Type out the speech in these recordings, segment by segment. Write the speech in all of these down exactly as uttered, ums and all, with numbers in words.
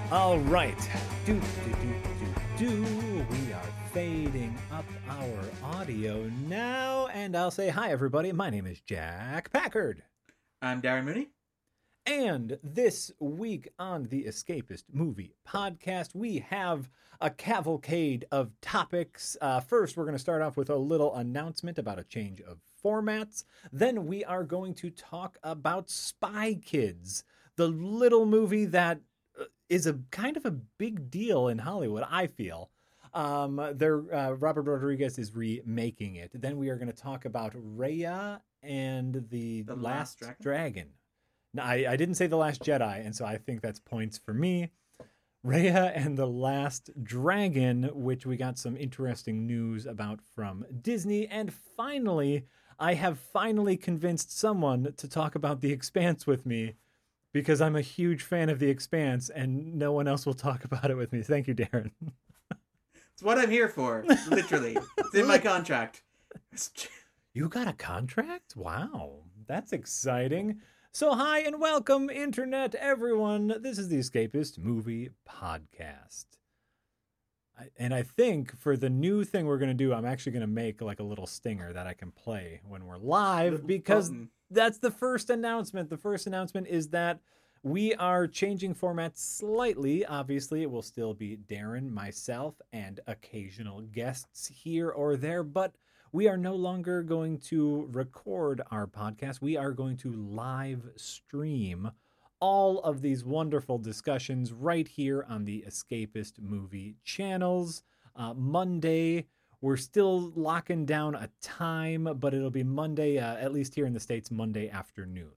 All right. Do, do, do, do, do. We are fading up our audio now. And I'll say hi, everybody. My name is Jack Packard. I'm Darren Mooney. And this week on the Escapist Movie Podcast, we have a cavalcade of topics. Uh, first, we're going to start off with a little announcement about a change of formats. Then we are going to talk about Spy Kids, the little movie that is a kind of a big deal in Hollywood, I feel. Um, they're, uh, Robert Rodriguez is remaking it. Then we are going to talk about Raya and the, The Last, Last Dragon? Dragon. No, I, I didn't say The Last Jedi, and so I think that's points for me. Raya and the Last Dragon, which we got some interesting news about from Disney. And finally, I have finally convinced someone to talk about The Expanse with me, because I'm a huge fan of The Expanse, and no one else will talk about it with me. Thank you, Darren. It's what I'm here for, literally. It's in my contract. You got a contract? Wow, that's exciting. So hi and welcome, Internet, everyone. This is the Escapist Movie Podcast. I, and I think for the new thing we're going to do, I'm actually going to make like a little stinger that I can play when we're live, Little because button. that's the first announcement. The first announcement is that we are changing formats slightly. Obviously, it will still be Darren, myself, and occasional guests here or there, but we are no longer going to record our podcast. We are going to live stream all of these wonderful discussions right here on the Escapist Movie channels. Uh, Monday, we're still locking down a time, but it'll be Monday, uh, at least here in the States, Monday afternoon.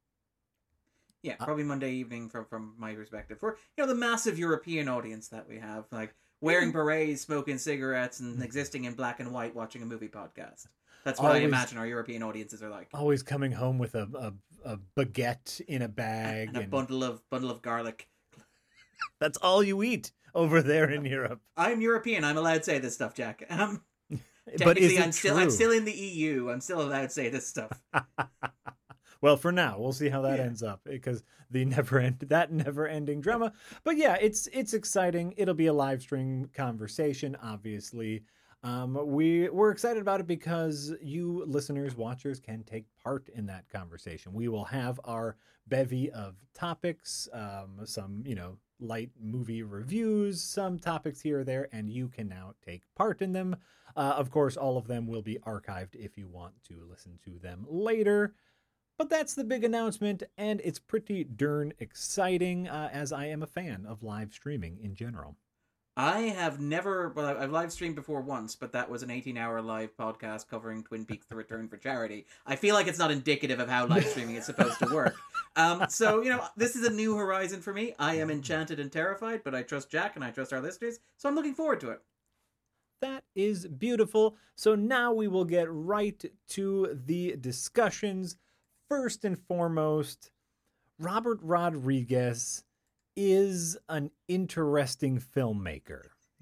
Yeah, probably Monday evening from, from my perspective. For, you know, the massive European audience that we have, like wearing berets, smoking cigarettes, and existing in black and white watching a movie podcast. That's what Always- I imagine our European audiences are like. Always coming home with a, a, a baguette in a bag. And a and- bundle of bundle of garlic. That's all you eat over there in Europe. I'm European. I'm allowed to say this stuff, Jack. Um, But is technically, it I'm still true? I'm still in the E U. I'm still allowed to say this stuff. Well, for now, we'll see how that Yeah. ends up, because the never end that never ending drama. But yeah, it's it's exciting. It'll be a live stream conversation, obviously. Um, we we're excited about it because you listeners, watchers, can take part in that conversation. We will have our bevy of topics, um, some you know light movie reviews, some topics here or there, and you can now take part in them. Uh, of course, all of them will be archived if you want to listen to them later. But that's the big announcement, and it's pretty darn exciting, uh, as I am a fan of live streaming in general. I have never, well, I've live streamed before once, but that was an eighteen-hour live podcast covering Twin Peaks: The Return for charity. I feel like it's not indicative of how live streaming is supposed to work. Um, so, you know, this is a new horizon for me. I am enchanted and terrified, but I trust Jack and I trust our listeners, so I'm looking forward to it. That is beautiful. So now we will get right to the discussions. First and foremost, Robert Rodriguez is an interesting filmmaker.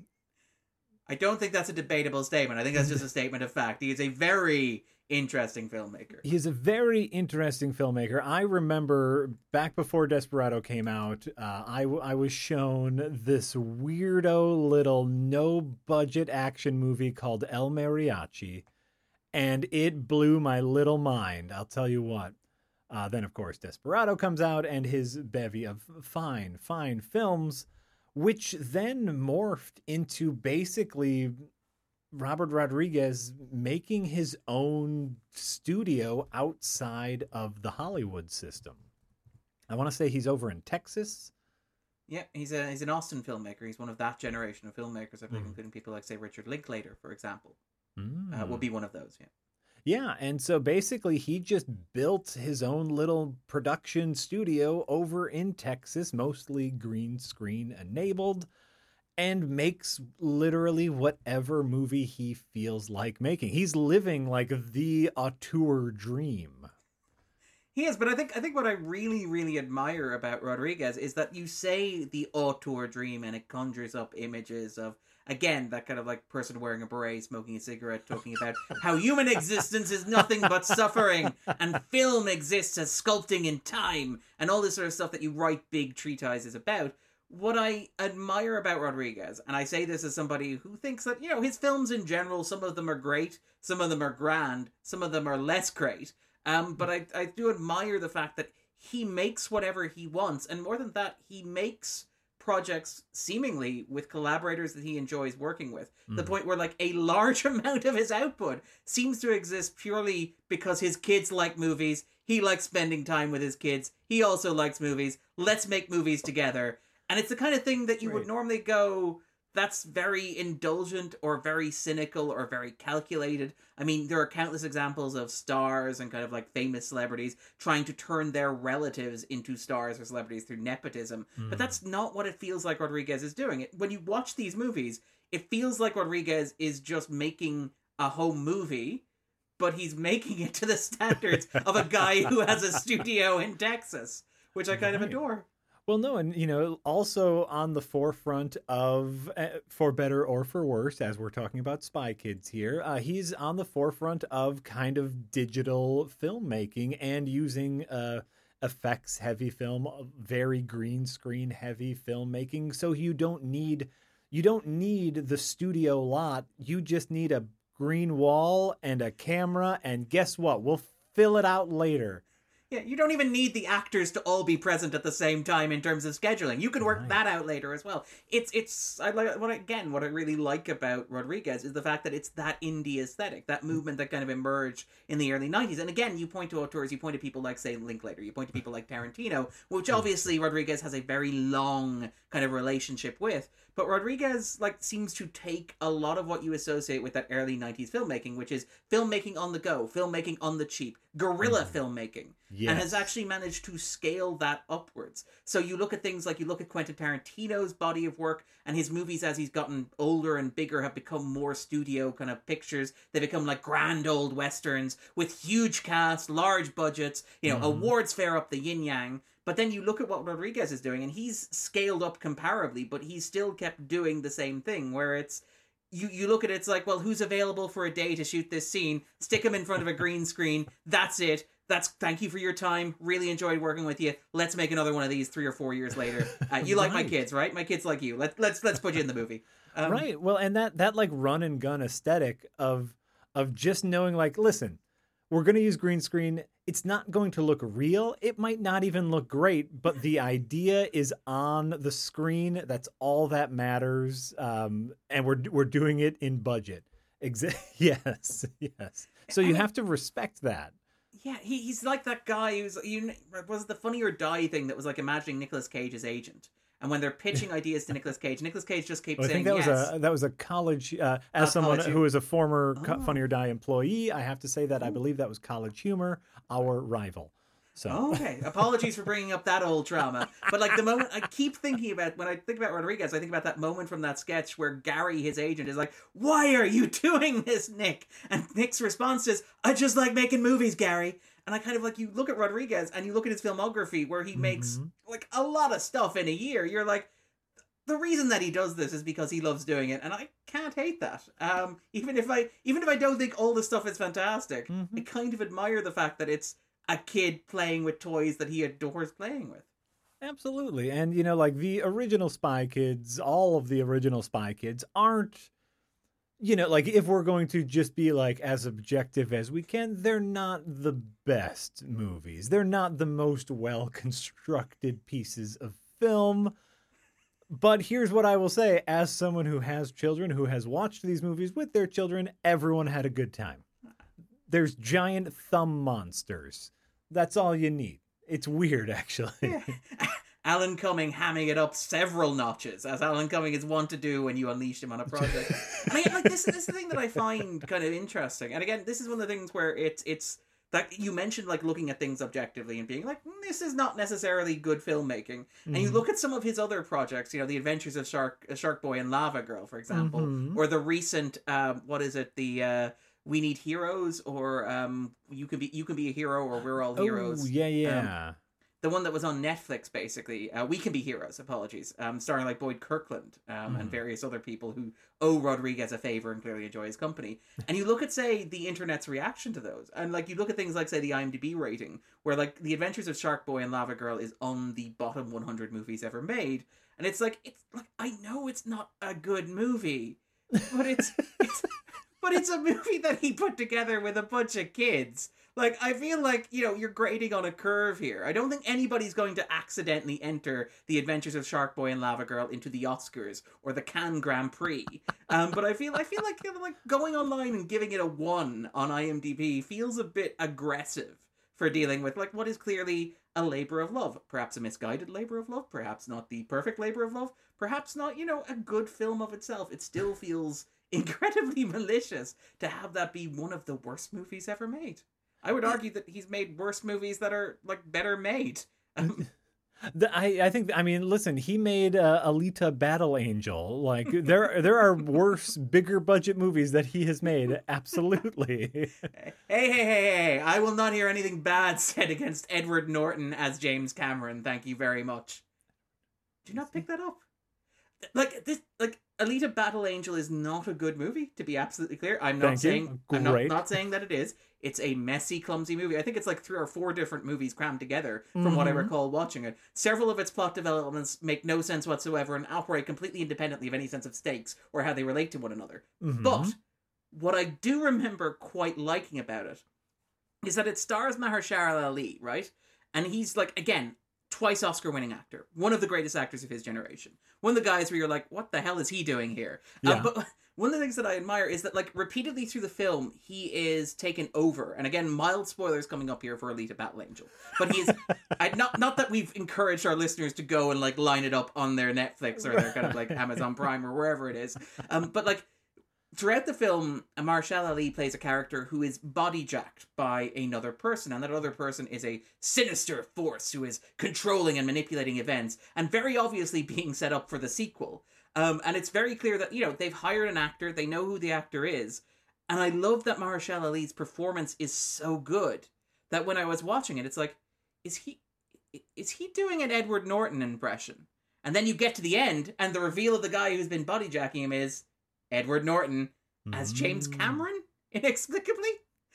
I don't think that's a debatable statement. I think that's just a statement of fact. He is a very interesting filmmaker. He's a very interesting filmmaker. I remember back before Desperado came out, uh, I, w- I was shown this weirdo little no-budget action movie called El Mariachi, and it blew my little mind. I'll tell you what. Uh, then, of course, Desperado comes out and his bevy of fine, fine films, which then morphed into basically Robert Rodriguez making his own studio outside of the Hollywood system. I want to say he's over in Texas. Yeah, he's a he's an Austin filmmaker. He's one of that generation of filmmakers, I believe, Mm. including people like, say, Richard Linklater, for example. Mm. Uh, would be one of those, yeah. Yeah, and so basically he just built his own little production studio over in Texas, mostly green screen enabled, and makes literally whatever movie he feels like making. He's living like the auteur dream. He is, but I think I think what I really, really admire about Rodriguez is that you say the auteur dream and it conjures up images of, again, that kind of like person wearing a beret, smoking a cigarette, talking about how human existence is nothing but suffering and film exists as sculpting in time and all this sort of stuff that you write big treatises about. what I admire about Rodriguez, and I say this as somebody who thinks that, you know, his films in general, some of them are great, some of them are grand, some of them are less great. Um, but I, I do admire the fact that he makes whatever he wants, and more than that, he makes projects seemingly with collaborators that he enjoys working with. Mm. The point where like a large amount of his output seems to exist purely because his kids like movies. He likes spending time with his kids. He also likes movies. Let's make movies together. And it's the kind of thing that you right. would normally go, that's very indulgent or very cynical or very calculated. I mean, there are countless examples of stars and kind of like famous celebrities trying to turn their relatives into stars or celebrities through nepotism. Mm. But that's not what it feels like Rodriguez is doing. It, when you watch these movies, it feels like Rodriguez is just making a home movie, but he's making it to the standards of a guy who has a studio in Texas, which I kind right. of adore. Well, no, and, you know, also on the forefront of, uh, for better or for worse, as we're talking about Spy Kids here, uh, he's on the forefront of kind of digital filmmaking and using uh, effects-heavy film, very green screen-heavy filmmaking. So you don't need, you don't need the studio lot. You just need a green wall and a camera, and guess what? We'll fill it out later. Yeah, you don't even need the actors to all be present at the same time in terms of scheduling. You can work right. that out later as well. It's it's I like what again what I really like about Rodriguez is the fact that it's that indie aesthetic, that movement that kind of emerged in the early nineties. And again, you point to auteurs, you point to people like say Linklater, you point to people like Tarantino, which obviously Rodriguez has a very long kind of relationship with. But Rodriguez like seems to take a lot of what you associate with that early nineties filmmaking, which is filmmaking on the go, filmmaking on the cheap, guerrilla mm. filmmaking, yes. and has actually managed to scale that upwards. So you look at things like you look at Quentin Tarantino's body of work, and his movies as he's gotten older and bigger have become more studio kind of pictures. They become like grand old westerns with huge cast, large budgets, you know, mm. awards fair up the yin-yang. But then you look at what Rodriguez is doing, and he's scaled up comparably, but he's still kept doing the same thing, where it's, you, you look at it, it's like, well, who's available for a day to shoot this scene? Stick him in front of a green screen. That's it. That's, thank you for your time. Really enjoyed working with you. Let's make another one of these three or four years later. Uh, you right. like my kids, right? My kids like you. Let, let's let's put you in the movie. Um, right. Well, and that, that like run and gun aesthetic of of just knowing, like, listen, we're going to use green screen. It's not going to look real. It might not even look great, but the idea is on the screen. That's all that matters. Um, and we're we're doing it in budget. Exa- yes, yes. So you have to respect that. Yeah, he, he's like that guy who's, you was it the Funny or Die thing that was like imagining Nicolas Cage's agent. And when they're pitching ideas to Nicolas Cage, Nicolas Cage just keeps well, saying I think that yes. was a that was a college. Uh, as uh, someone college who is a former oh. Funny or Die employee, I have to say that I believe that was College Humor, our rival. So okay, apologies for bringing up that old trauma. But like the moment I keep thinking about when I think about Rodriguez, I think about that moment from that sketch where Gary, his agent, is like, "Why are you doing this, Nick?" And Nick's response is, "I just like making movies, Gary." And I kind of like, you look at Rodriguez and you look at his filmography where he mm-hmm. makes like a lot of stuff in a year. You're like, the reason that he does this is because he loves doing it, and I can't hate that. Um, even if I even if I don't think all the stuff is fantastic, mm-hmm. I kind of admire the fact that it's a kid playing with toys that he adores playing with. Absolutely. And, you know, like the original Spy Kids, all of the original Spy Kids aren't, you know, like if we're going to just be like as objective as we can, they're not the best movies. They're not the most well-constructed pieces of film. But here's what I will say. As someone who has children, who has watched these movies with their children, everyone had a good time. There's giant thumb monsters. That's all you need. It's weird, actually. Yeah. Alan Cumming hamming it up several notches, as Alan Cumming is wont to do when you unleash him on a project. I mean, like this, this is the thing that I find kind of interesting. And again, this is one of the things where it's it's that you mentioned, like looking at things objectively and being like, mm, this is not necessarily good filmmaking. Mm-hmm. And you look at some of his other projects, you know, The Adventures of Shark Shark Boy and Lava Girl, for example, mm-hmm. or the recent, um, what is it, the uh, We Need Heroes, or um, you can be you can be a hero, or We're All Heroes. Oh, yeah, yeah. Um, the one that was on Netflix, basically, uh, We Can Be Heroes, apologies, um, starring like Boyd Kirkland um, mm. and various other people who owe Rodriguez a favor and clearly enjoy his company. And you look at, say, the internet's reaction to those, and like you look at things like, say, the IMDb rating, where like The Adventures of Shark Boy and Lava Girl is on the bottom one hundred movies ever made, and it's like it's like I know it's not a good movie, but it's it's but it's a movie that he put together with a bunch of kids. Like, I feel like, you know, you're grading on a curve here. I don't think anybody's going to accidentally enter The Adventures of Shark Boy and Lava Girl into the Oscars or the Cannes Grand Prix. Um, but I feel I feel like, you know, like going online and giving it a one on IMDb feels a bit aggressive for dealing with, like, what is clearly a labor of love. Perhaps a misguided labor of love. Perhaps not the perfect labor of love. Perhaps not, you know, a good film of itself. It still feels incredibly malicious to have that be one of the worst movies ever made. I would argue that he's made worse movies that are, like, better made. Um, the, I, I think, I mean, listen, he made uh, Alita Battle Angel. Like, there there are worse, bigger budget movies that he has made. Absolutely. hey, hey, hey, hey. I will not hear anything bad said against Edward Norton as James Cameron. Thank you very much. Do not pick that up. Like, this, like, Alita Battle Angel is not a good movie, to be absolutely clear. I'm not Thank saying I'm not, not saying that it is. It's a messy, clumsy movie. I think it's like three or four different movies crammed together from mm-hmm. what I recall watching it. Several of its plot developments make no sense whatsoever and operate completely independently of any sense of stakes or how they relate to one another. Mm-hmm. But what I do remember quite liking about it is that it stars Mahershala Ali, right? And he's like, again, twice Oscar-winning actor. One of the greatest actors of his generation. One of the guys where you're like, what the hell is he doing here? Yeah. Uh, but one of the things that I admire is that, like, repeatedly through the film, he is taken over. And again, mild spoilers coming up here for Alita Battle Angel. But he is... I, not not that we've encouraged our listeners to go and, like, line it up on their Netflix or their kind of, like, Amazon Prime or wherever it is. Um, but, like, throughout the film, Mahershala Ali plays a character who is body-jacked by another person, and that other person is a sinister force who is controlling and manipulating events, and very obviously being set up for the sequel. Um, and it's very clear that, you know, they've hired an actor, they know who the actor is, and I love that Mahershala Ali's performance is so good that when I was watching it, it's like, is he is he doing an Edward Norton impression? And then you get to the end, and the reveal of the guy who's been bodyjacking him is Edward Norton as James Cameron, inexplicably.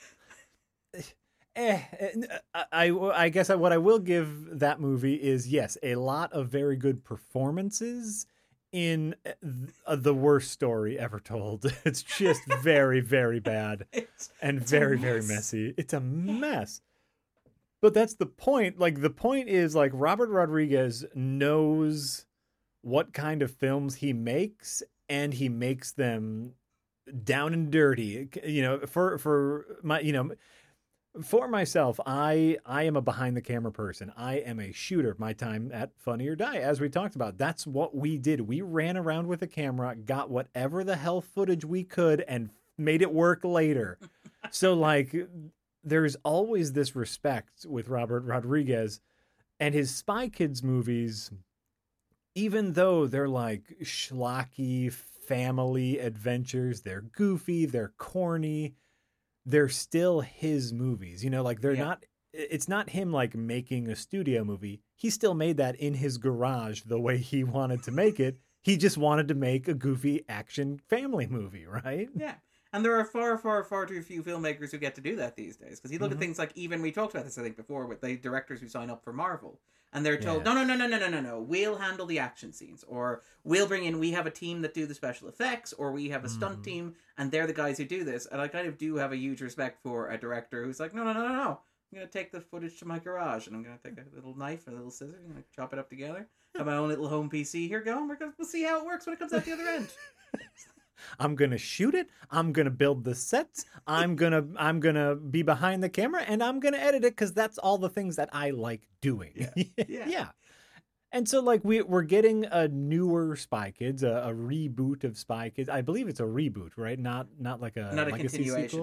Eh, I, I, I guess what I will give that movie is, yes, a lot of very good performances in the worst story ever told. It's just very, very bad it's, and it's very, very messy. It's a mess. But that's the point. Like, the point is, like, Robert Rodriguez knows what kind of films he makes, and he makes them down and dirty. You know, for for my, you know, for myself, I I am a behind the camera person. I am a shooter. My time at Funny or Die, as we talked about, that's what we did. We ran around with a camera, got whatever the hell footage we could, and made it work later. So, like, there's always this respect with Robert Rodriguez and his Spy Kids movies. Even though they're like schlocky family adventures, they're goofy, they're corny, they're still his movies. You know, like they're yeah. not, it's not him like making a studio movie. He still made that in his garage the way he wanted to make it. He just wanted to make a goofy action family movie, right? Yeah. And there are far, far, far too few filmmakers who get to do that these days. Because you look mm-hmm. at things like, even we talked about this, I think, before, with the directors who sign up for Marvel. And they're told, yeah. no, no, no, no, no, no, no, no. We'll handle the action scenes. Or we'll bring in, we have a team that do the special effects. Or we have a stunt mm. team, and they're the guys who do this. And I kind of do have a huge respect for a director who's like, no, no, no, no, no. I'm going to take the footage to my garage, and I'm going to take a little knife and a little scissors, and chop it up together. Have my own little home P C here going. We're gonna, we'll see how it works when it comes out the other end. I'm going to shoot it. I'm going to build the sets. I'm going to I'm going to be behind the camera, and I'm going to edit it because that's all the things that I like doing. Yeah. Yeah. yeah. And so, like, we, we're getting a newer Spy Kids, a, a reboot of Spy Kids. I believe it's a reboot, right? Not not like a not a legacy continuation. sequel? No.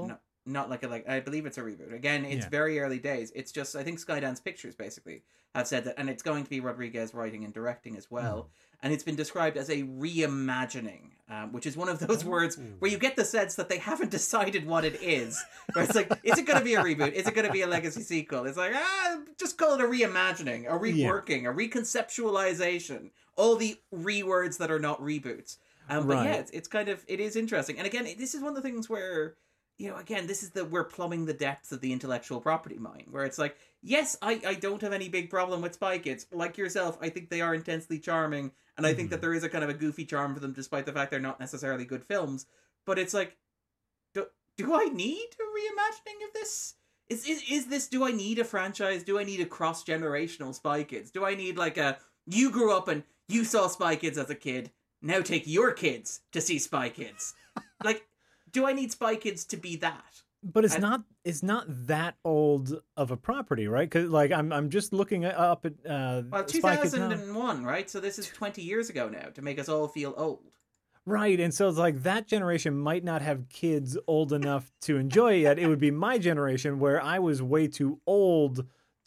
not like a like I believe it's a reboot. Again, it's Yeah. very early days. It's just I think Skydance Pictures basically have said that, and it's going to be Rodriguez writing and directing as well. Mm. And it's been described as a reimagining, um, which is one of those words where you get the sense that they haven't decided what it is. Where it's like, is it going to be a reboot? Is it going to be a legacy sequel? It's like, ah, just call it a reimagining, a reworking, yeah. a reconceptualization. All the re-words that are not reboots. Um, but right. yeah, it's, it's kind of, it is interesting. And again, this is one of the things where, you know, again, this is the, we're plumbing the depths of the intellectual property mine, where it's like, yes, I, I don't have any big problem with Spy Kids. Like yourself, I think they are intensely charming, and I mm. think that there is a kind of a goofy charm for them, despite the fact they're not necessarily good films. But it's like, do, do I need a reimagining of this? Is, is is this, do I need a franchise? Do I need a cross-generational Spy Kids? Do I need like a, you grew up and you saw Spy Kids as a kid, now take your kids to see Spy Kids. Like, do I need Spy Kids to be that? But it's I, not it's not that old of a property, right? Because like I'm I'm just looking up at uh, well, two thousand one, right? So this is twenty years ago now to make us all feel old. Right, and so it's like that generation might not have kids old enough to enjoy it yet. It would be my generation where I was way too old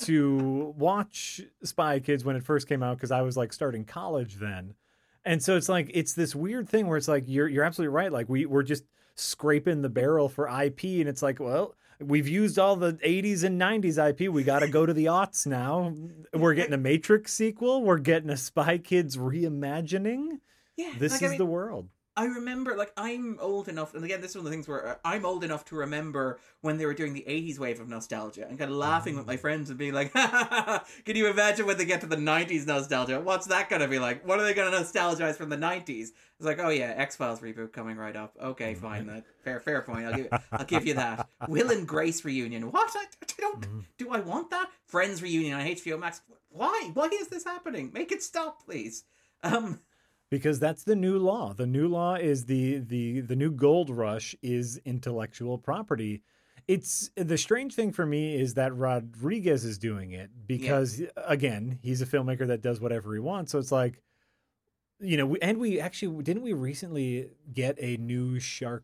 to watch Spy Kids when it first came out because I was like starting college then. And so it's like it's this weird thing where it's like you're you're absolutely right. Like we we're just scraping the barrel for I P, and it's like, well, we've used all the eighties and nineties I P. We got to go to the aughts now. We're getting a Matrix sequel. We're getting a Spy Kids reimagining. Yeah, this like, is I mean, the world. I remember, like, I'm old enough, and again, this is one of the things where I'm old enough to remember when they were doing the eighties wave of nostalgia and kind of laughing with my friends and being like, ha, ha, ha, ha. Can you imagine when they get to the nineties nostalgia? What's that going to be like? What are they going to nostalgize from the nineties? It's like, oh yeah, X-Files reboot coming right up. Okay, fine. That fair fair point. I'll give, I'll give you that. Will and Grace reunion. What? I, I don't, do I want that? Friends reunion on H B O Max. Why? Why is this happening? Make it stop, please. Um... Because that's the new law. The new law is the the the new gold rush is intellectual property. It's the strange thing for me is that Rodriguez is doing it because yeah. again, he's a filmmaker that does whatever he wants. So it's like, you know, we, and we actually didn't we recently get a new Shark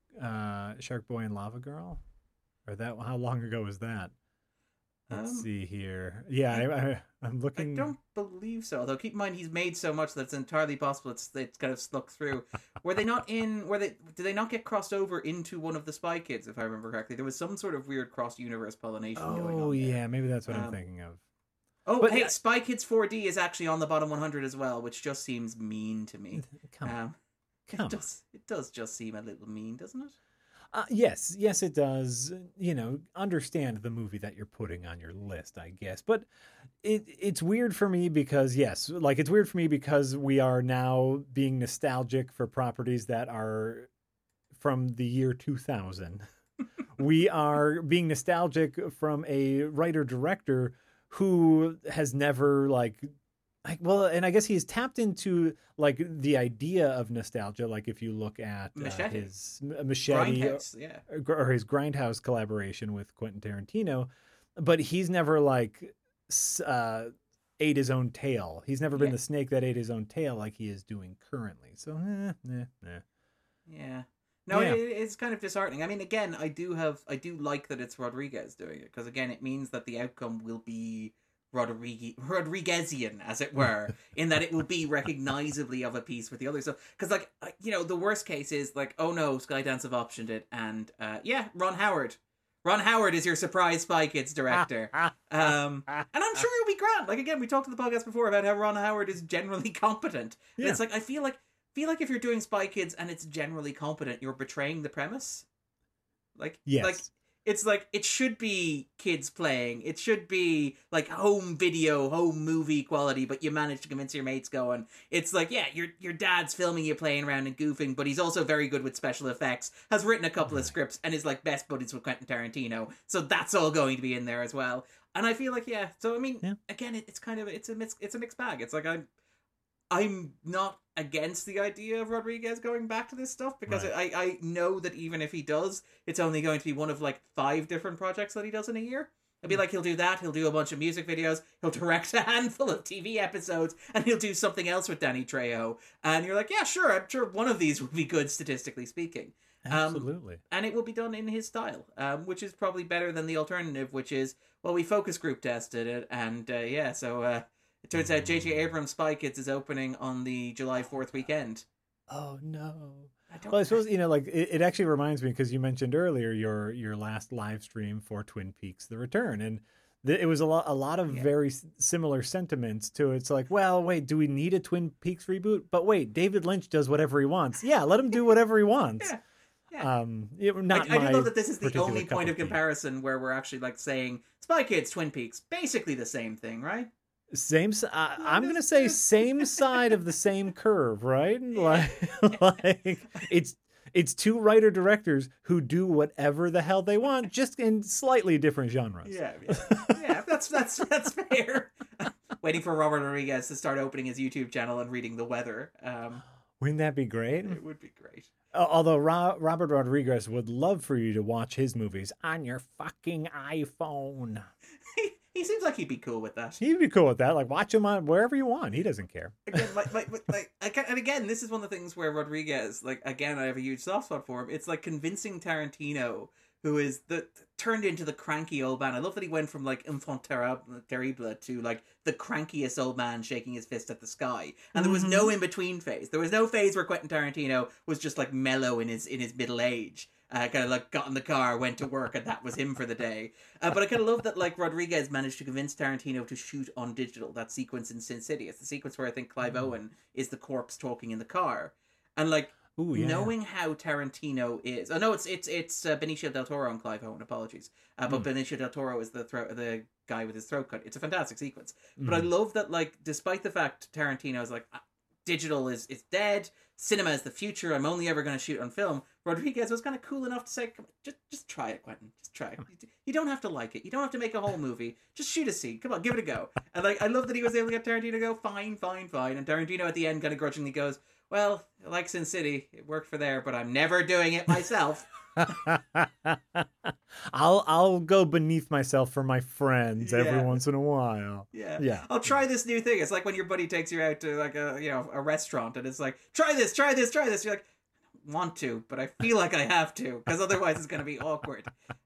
uh, Shark Boy and Lava Girl? Or that how long ago was that? Let's um, see here. Yeah, I, I, I'm looking. I don't believe so. Although keep in mind, he's made so much that it's entirely possible it's it's kind of snuck through. Were they not in? Were they? Did they not get crossed over into one of the Spy Kids? If I remember correctly, there was some sort of weird cross universe pollination oh, going on. Oh yeah, maybe that's what um, I'm thinking of. Oh, but, hey, Spy Kids four D is actually on the bottom one hundred as well, which just seems mean to me. Come on. Um, Come it does. It does just seem a little mean, doesn't it? Uh, yes, yes, it does. You know, understand the movie that you're putting on your list, I guess. But it it's weird for me because, yes, like it's weird for me because we are now being nostalgic for properties that are from the year two thousand. We are being nostalgic from a writer-director who has never, like... Like, well, and I guess he's tapped into like the idea of nostalgia. Like if you look at uh, his Machete Grindhouse, yeah. or, or his Grindhouse collaboration with Quentin Tarantino, but he's never like uh, ate his own tail. He's never been yeah. the snake that ate his own tail like he is doing currently. So, eh, eh, eh. yeah. No, yeah. it, it's kind of disheartening. I mean, again, I do have, I do like that it's Rodriguez doing it because again, it means that the outcome will be Rodriguez, Rodriguezian, as it were, in that it will be recognizably of a piece with the others. So, because, like, you know, the worst case is, like, oh no, Skydance have optioned it, and, uh, yeah, Ron Howard. Ron Howard is your surprise Spy Kids director. um, and I'm sure it'll be grand. Like, again, we talked to the podcast before about how Ron Howard is generally competent. Yeah. And it's like, I feel like, feel like if you're doing Spy Kids and it's generally competent, you're betraying the premise. Like, yes. like, it's like, it should be kids playing. It should be, like, home video, home movie quality, but you manage to convince your mates going. It's like, yeah, your your dad's filming you playing around and goofing, but he's also very good with special effects, has written a couple of scripts, and is, like, best buddies with Quentin Tarantino. So that's all going to be in there as well. And I feel like, yeah, so, I mean, yeah. again, it, it's kind of, it's a, mix, it's a mixed bag. It's like, I'm, I'm not against the idea of Rodriguez going back to this stuff because right. I, I know that even if he does, it's only going to be one of like five different projects that he does in a year. It'd be like he'll do that, he'll do a bunch of music videos, he'll direct a handful of T V episodes, and he'll do something else with Danny Trejo. And you're like, yeah, sure, I'm sure one of these would be good statistically speaking. Absolutely. Um, and it will be done in his style, um, which is probably better than the alternative, which is, well, we focus group tested it, and uh, yeah, so uh, it turns out J J Abrams' Spy Kids is opening on the July fourth weekend. Oh, no. I don't Well, I suppose, you know, like, it, it actually reminds me, because you mentioned earlier your your last live stream for Twin Peaks: The Return, and th- it was a lot, a lot of Yeah. very s- similar sentiments to it. It's like, well, wait, do we need a Twin Peaks reboot? But wait, David Lynch does whatever he wants. Yeah, let him do whatever he wants. Yeah. Yeah. Um, it, not I, I my do love that this is the particular only cup point of tea. comparison where we're actually like saying Spy Kids, Twin Peaks, basically the same thing, right? Same, s- I, Yeah, I'm this- gonna say this- same side of the same curve, right? Like, like it's it's two writer directors who do whatever the hell they want, just in slightly different genres. Yeah, yeah, yeah. That's that's that's fair. Waiting for Robert Rodriguez to start opening his YouTube channel and reading the weather. Um, Wouldn't that be great? it would be great. Uh, Although Ro- Robert Rodriguez would love for you to watch his movies on your fucking iPhone. He, he seems like he'd be cool with that. He'd be cool with that. Like, watch him on wherever you want. He doesn't care. Again, like, like, like, like, again- and again, this is one of the things where Rodriguez, like, again, I have a huge soft spot for him. It's like convincing Tarantino, who is the turned into the cranky old man. I love that he went from like enfant terrible, terrible to like the crankiest old man shaking his fist at the sky, and there was no in between phase. There was no phase where Quentin Tarantino was just like mellow in his in his middle age. Uh, kind of like got in the car, went to work, and that was him for the day. Uh, but I kind of love that like Rodriguez managed to convince Tarantino to shoot on digital. That sequence in Sin City, it's the sequence where I think Clive Mm. Owen is the corpse talking in the car, and like Ooh, yeah. knowing how Tarantino is. Oh no, it's it's it's uh, Benicio del Toro and Clive Owen. Apologies, uh, but Mm. Benicio del Toro is the throat the guy with his throat cut. It's a fantastic sequence. But I Mm. love that, like, despite the fact Tarantino is like, "Ah, digital is is dead. Cinema is the future. I'm only ever going to shoot on film." Rodriguez was kind of cool enough to say, "Come on, just just try it, Quentin. Just try it. You- You don't have to like it. You don't have to make a whole movie. Just shoot a scene. Come on, give it a go." And like, I love that he was able to get Tarantino to go, "Fine, fine, fine." And Tarantino at the end kind of grudgingly goes, "Well, like Sin City, it worked for there, but I'm never doing it myself." I'll I'll go beneath myself for my friends every Yeah. once in a while. Yeah. Yeah. I'll try this new thing. It's like when your buddy takes you out to like a, you know, a restaurant and it's like, "Try this, try this, try this." You're like, "I don't want to, but I feel like I have to because otherwise it's going to be awkward."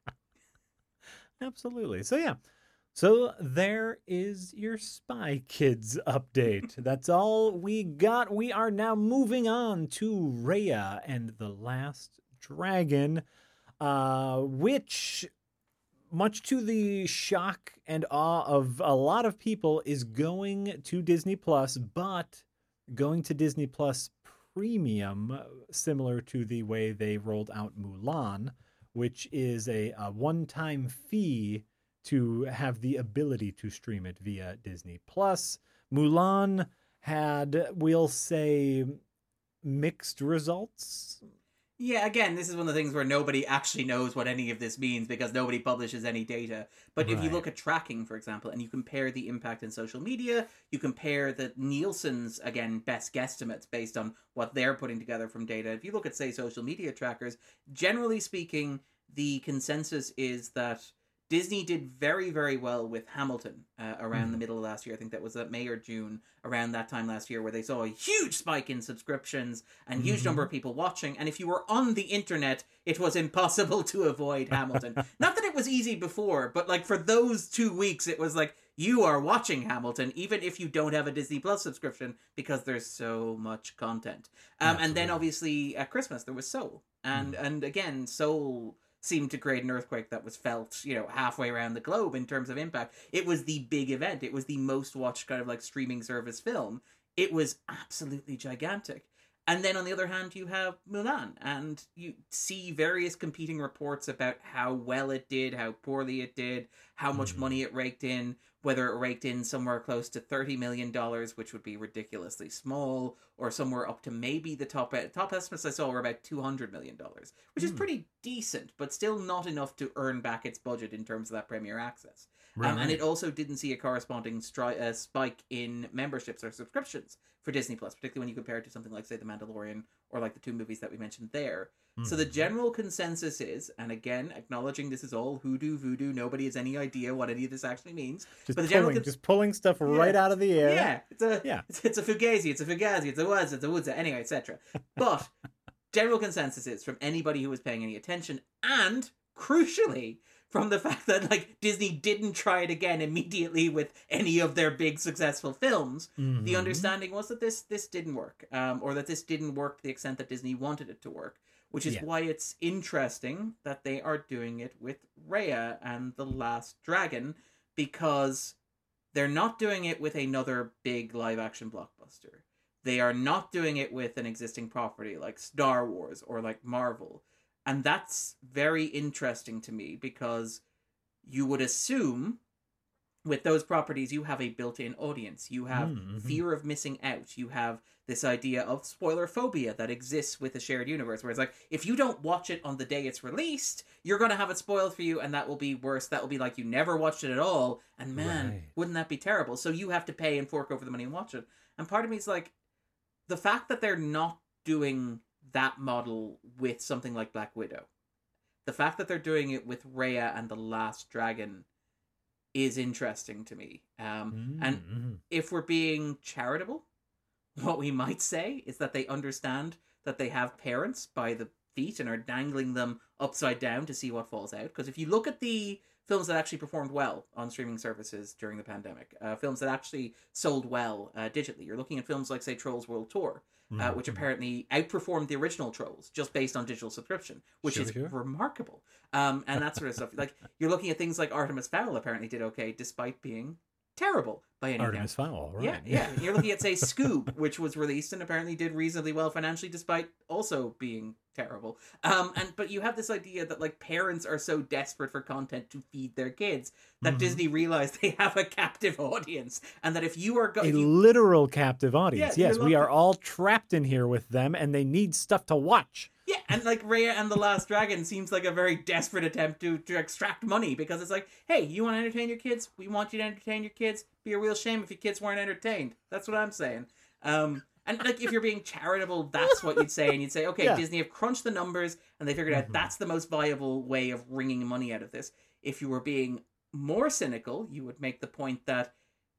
Absolutely. So yeah. So there is your Spy Kids update. That's all we got. We are now moving on to Raya and the Last Dragon, uh, which, much to the shock and awe of a lot of people, is going to Disney Plus, but going to Disney Plus Premium, similar to the way they rolled out Mulan, which is a, a one-time fee to have the ability to stream it via Disney Plus. Mulan had, we'll say, mixed results. Yeah, again, this is one of the things where nobody actually knows what any of this means because nobody publishes any data. But if you Right. look at tracking, for example, and you compare the impact in social media, you compare the Nielsen's, again, best guesstimates based on what they're putting together from data. If you look at, say, social media trackers, generally speaking, the consensus is that Disney did very, very well with Hamilton uh, around Mhm. the middle of last year. I think that was uh, May or June, around that time last year, where they saw a huge spike in subscriptions and huge Mhm. number of people watching. And if you were on the internet, it was impossible to avoid Hamilton. Not that it was easy before, but like for those two weeks, it was like you are watching Hamilton, even if you don't have a Disney Plus subscription, because there's so much content. Um, and then Absolutely. obviously at Christmas there was Soul, and and again Soul seemed to create an earthquake that was felt, you know, halfway around the globe in terms of impact. It was the big event. It was the most watched kind of like streaming service film. It was absolutely gigantic. And then on the other hand, you have Mulan, and you see various competing reports about how well it did, how poorly it did, how much Mhm. money it raked in, whether it raked in somewhere close to thirty million dollars, which would be ridiculously small, or somewhere up to maybe the top top estimates I saw were about two hundred million dollars, which is Hmm. pretty decent, but still not enough to earn back its budget in terms of that Premier Access. Right. Um, and it also didn't see a corresponding stri- uh, spike in memberships or subscriptions for Disney Plus, particularly when you compare it to something like, say, The Mandalorian or like the two movies that we mentioned there. So the Mhm. general consensus is, and again, acknowledging this is all hoodoo voodoo, nobody has any idea what any of this actually means. just but the general pulling, con- just pulling stuff right out of the air. Yeah, it's a Yeah. it's, it's a fugazi, it's a fugazi, it's a was, it's a woods, anyway, et cetera. But general consensus is from anybody who was paying any attention, and crucially from the fact that like Disney didn't try it again immediately with any of their big successful films. Mm-hmm. The understanding was that this this didn't work, um, or that this didn't work to the extent that Disney wanted it to work, which is yeah. why it's interesting that they are doing it with Raya and the Last Dragon, because they're not doing it with another big live action blockbuster. They are not doing it with an existing property like Star Wars or like Marvel. And that's very interesting to me, because you would assume with those properties you have a built-in audience. You have mm-hmm. fear of missing out. You have this idea of spoiler phobia that exists with a shared universe, where it's like, if you don't watch it on the day it's released, you're going to have it spoiled for you, and that will be worse. That will be like you never watched it at all, and man, right. wouldn't that be terrible? So you have to pay and fork over the money and watch it. And part of me is like, the fact that they're not doing that model with something like Black Widow, the fact that they're doing it with Raya and the Last Dragon is interesting to me. Um, mm-hmm. And if we're being charitable, what we might say is that they understand that they have parents by the feet and are dangling them upside down to see what falls out. Because if you look at the films that actually performed well on streaming services during the pandemic, uh, films that actually sold well uh, digitally, you're looking at films like, say, Trolls World Tour, uh, mm-hmm. which apparently outperformed the original Trolls just based on digital subscription, which sure, is sure. remarkable. Um, and that sort of stuff. Like, you're looking at things like Artemis Fowl apparently did okay despite being terrible by any Artemis count. Fowl, right? Yeah, yeah. You're looking at, say, Scoob, which was released and apparently did reasonably well financially, despite also being terrible. Um, and but you have this idea that like parents are so desperate for content to feed their kids that mm-hmm. Disney realized they have a captive audience, and that if you are go- a you- literal captive audience, yeah, yes, we are all trapped in here with them, and they need stuff to watch. Yeah, and like Raya and the Last Dragon seems like a very desperate attempt to, to extract money, because it's like, hey, you want to entertain your kids? We want you to entertain your kids. Be a real shame if your kids weren't entertained. That's what I'm saying. Um, and like if you're being charitable, that's what you'd say, and you'd say, okay, yeah. Disney have crunched the numbers and they figured out mm-hmm. that's the most viable way of wringing money out of this. If you were being more cynical, you would make the point that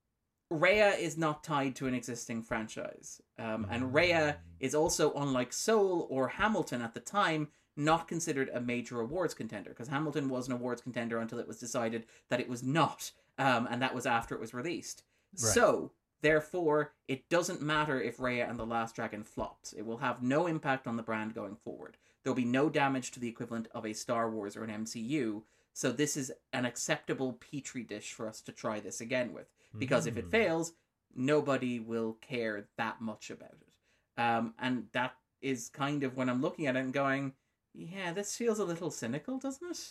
Raya is not tied to an existing franchise. Um, and Raya is also, unlike Soul or Hamilton at the time, not considered a major awards contender, because Hamilton was an awards contender until it was decided that it was not, um, and that was after it was released. Right. So, therefore, it doesn't matter if Raya and the Last Dragon flops. It will have no impact on the brand going forward. There'll be no damage to the equivalent of a Star Wars or an M C U, so this is an acceptable petri dish for us to try this again with. Because mm. if it fails, nobody will care that much about it. Um, and that is kind of when I'm looking at it and going, yeah, this feels a little cynical, doesn't it?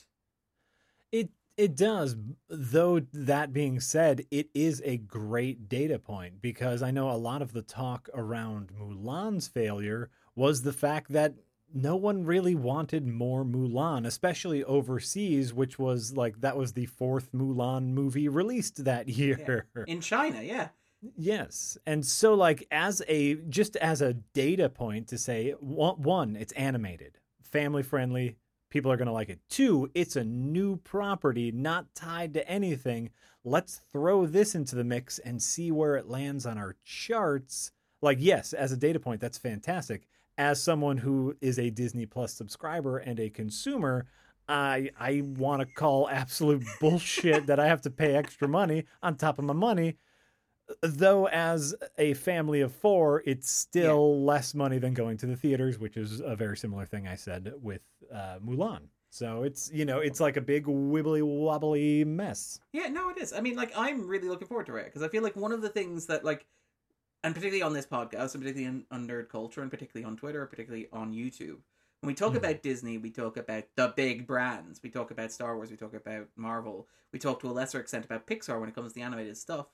It it does. Though that being said, it is a great data point, because I know a lot of the talk around Mulan's failure was the fact that no one really wanted more Mulan, especially overseas, which was like, that was the fourth Mulan movie released that year. Yeah. In China, yeah. Yes. And so like as a, just as a data point to say, one, it's animated, family friendly, people are going to like it. Two, it's a new property, not tied to anything. Let's throw this into the mix and see where it lands on our charts. Like, yes, as a data point, that's fantastic. As someone who is a Disney Plus subscriber and a consumer, I I want to call absolute bullshit that I have to pay extra money on top of my money. Though as a family of four, it's still yeah. less money than going to the theaters, which is a very similar thing I said with uh, Mulan. So it's, you know, it's like a big wibbly wobbly mess. Yeah, no, it is. I mean, like, I'm really looking forward to it, because I feel like one of the things that, like, and particularly on this podcast, and particularly in, on Nerd Culture, and particularly on Twitter, particularly on YouTube, when we talk mm. about Disney, we talk about the big brands. We talk about Star Wars, we talk about Marvel, we talk to a lesser extent about Pixar when it comes to the animated stuff.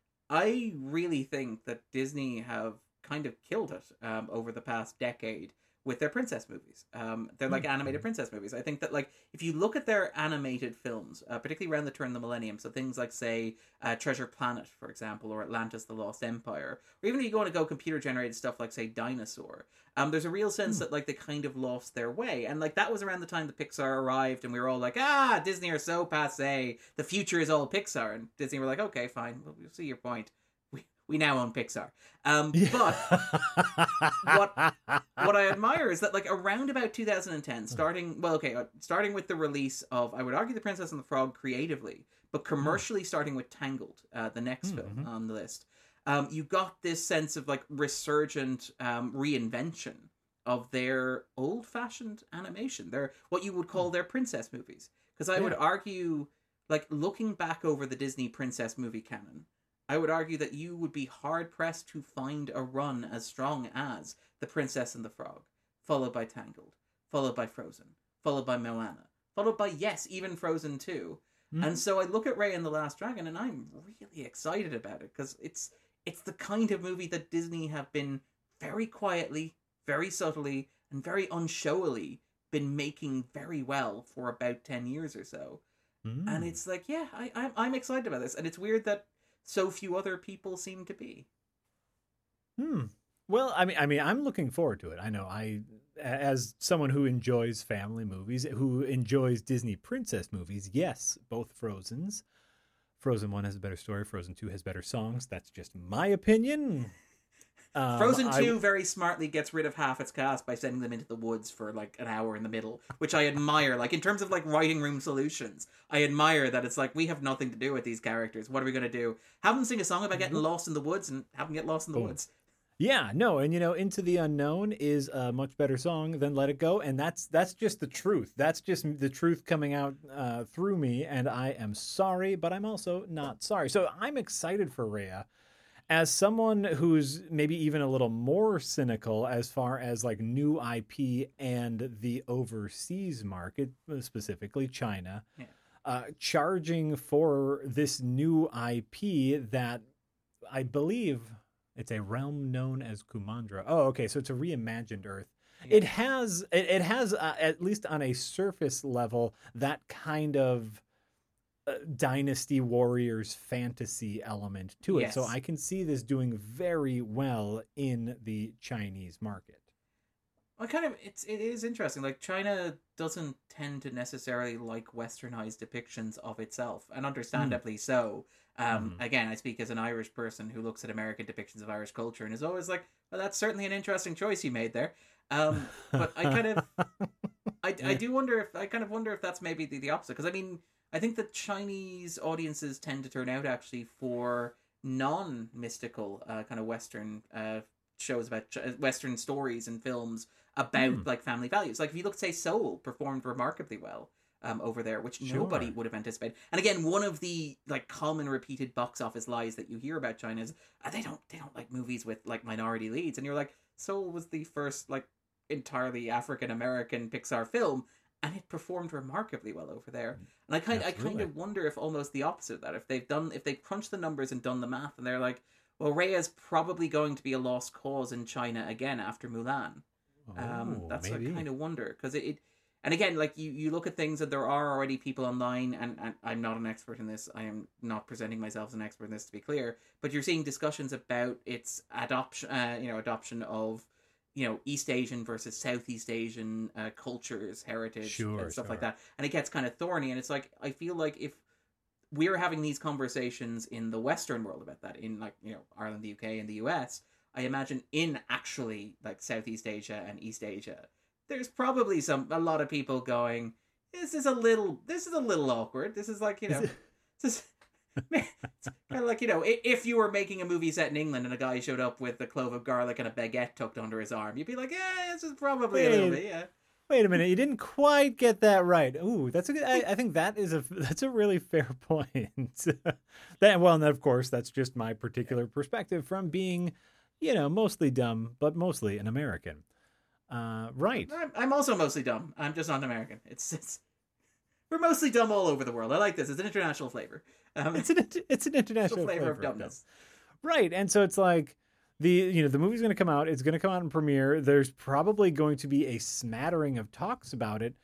I really think that Disney have kind of killed it um, over the past decade with their princess movies. Um, they're like mm-hmm. animated princess movies. I think that, like, if you look at their animated films, uh, particularly around the turn of the millennium, so things like, say, uh, Treasure Planet, for example, or Atlantis, The Lost Empire, or even if you go on to go computer-generated stuff like, say, Dinosaur, um, there's a real sense mm. that, like, they kind of lost their way. And, like, that was around the time that Pixar arrived, and we were all like, ah, Disney are so passé, the future is all Pixar. And Disney were like, okay, fine, we'll, we'll see your point. We, we now own Pixar. Um, Yeah. but what what I admire is that, like, around about two thousand ten, starting well, okay, uh, starting with the release of, I would argue, The Princess and the Frog creatively, but commercially starting with Tangled, uh, the next Mm-hmm. film on the list, um, you got this sense of like resurgent um, reinvention of their old-fashioned animation, their what you would call their princess movies. Because I Yeah. would argue, like, looking back over the Disney princess movie canon, I would argue that you would be hard-pressed to find a run as strong as The Princess and the Frog, followed by Tangled, followed by Frozen, followed by Moana, followed by, yes, even Frozen two. Mm-hmm. And so I look at Raya and the Last Dragon, and I'm really excited about it, because it's, it's the kind of movie that Disney have been very quietly, very subtly, and very unshowily been making very well for about ten years or so. Mm. And it's like, yeah, I, I'm, I'm excited about this. And it's weird that so few other people seem to be. Hmm. Well, I mean, I mean, I'm looking forward to it. I know, I, as someone who enjoys family movies, who enjoys Disney princess movies, yes, both Frozens. Frozen one has a better story. Frozen two has better songs. That's just my opinion. Um, Frozen two I, very smartly gets rid of half its cast by sending them into the woods for like an hour in the middle, which I admire. Like, in terms of like writing room solutions, I admire that it's like, we have nothing to do with these characters. What are we going to do? Have them sing a song about getting lost in the woods and have them get lost in the Boom. woods. Yeah, no, and you know, Into the Unknown is a much better song than Let It Go, and that's that's just the truth. That's just the truth coming out uh, through me, and I am sorry, but I'm also not sorry. So I'm excited for Raya. As someone who's maybe even a little more cynical as far as like new I P and the overseas market, specifically China, Yeah. uh, charging for this new I P that I believe it's a realm known as Kumandra. Oh, okay, so it's a reimagined Earth. Yeah. It has, it, it has uh, at least on a surface level, that kind of uh, Dynasty Warriors fantasy element to it. Yes. So I can see this doing very well in the Chinese market. Well, kind of, it's it is interesting. Like, China doesn't tend to necessarily like westernized depictions of itself, and understandably so. Um, Mhm. Again, I speak as an Irish person who looks at American depictions of Irish culture and is always like, "Well, that's certainly an interesting choice you made there." Um, but I kind of, I, I do wonder if I kind of wonder if that's maybe the, the opposite, because I mean, I think that Chinese audiences tend to turn out actually for non-mystical uh, kind of Western uh, shows about ch- Western stories and films about Hmm. like family values. Like, if you look, say, Soul performed remarkably well um, over there, which nobody Sure. would have anticipated. And again, one of the like common repeated box office lies that you hear about China is uh, they don't they don't like movies with like minority leads. And you're like, Soul was the first like entirely African American Pixar film, and it performed remarkably well over there. And I kind I kind Absolutely. of wonder if almost the opposite of that, if they've done if they've crunched the numbers and done the math, and they're like, well, Raya's probably going to be a lost cause in China again after Mulan. Um, Oh, that's maybe. what I kind of wonder, because it, it, and again, like you, you look at things and there are already people online, and, and I'm not an expert in this. I am not presenting myself as an expert in this, to be clear. But you're seeing discussions about its adoption, uh, you know, adoption of, you know, East Asian versus Southeast Asian uh, cultures, heritage, Sure, and stuff like sure. that. And it gets kind of thorny, and it's like, I feel like if we're having these conversations in the Western world about that, in like, you know, Ireland, the U K, and the U S, I imagine in actually like Southeast Asia and East Asia, there's probably some a lot of people going, this is a little this is a little awkward. This is like, you know, this is, it's kind of like, you know, i- if you were making a movie set in England and a guy showed up with a clove of garlic and a baguette tucked under his arm, you'd be like, yeah, this is probably a little Wait. bit, yeah. Wait a minute, you didn't quite get that right. Ooh, that's a good. I, I think that is a that's a really fair point. That well, and of course, that's just my particular perspective from being, you know, mostly dumb, but mostly an American. Uh, right. I'm, I'm also mostly dumb. I'm just not an American. It's it's we're mostly dumb all over the world. I like this. It's an international flavor. Um, It's an it's an the international flavor of dumb. dumbness. Right, and so it's like the you know the movie's going to come out. It's going to come out in premiere. There's probably going to be a smattering of talks about it.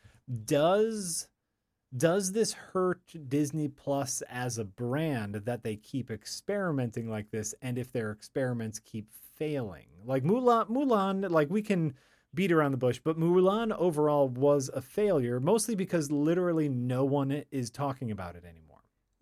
Does does this hurt Disney Plus as a brand that they keep experimenting like this? And if their experiments keep failing, like Mulan, Mulan, like we can beat around the bush, but Mulan overall was a failure, mostly because literally no one is talking about it anymore. Yeah.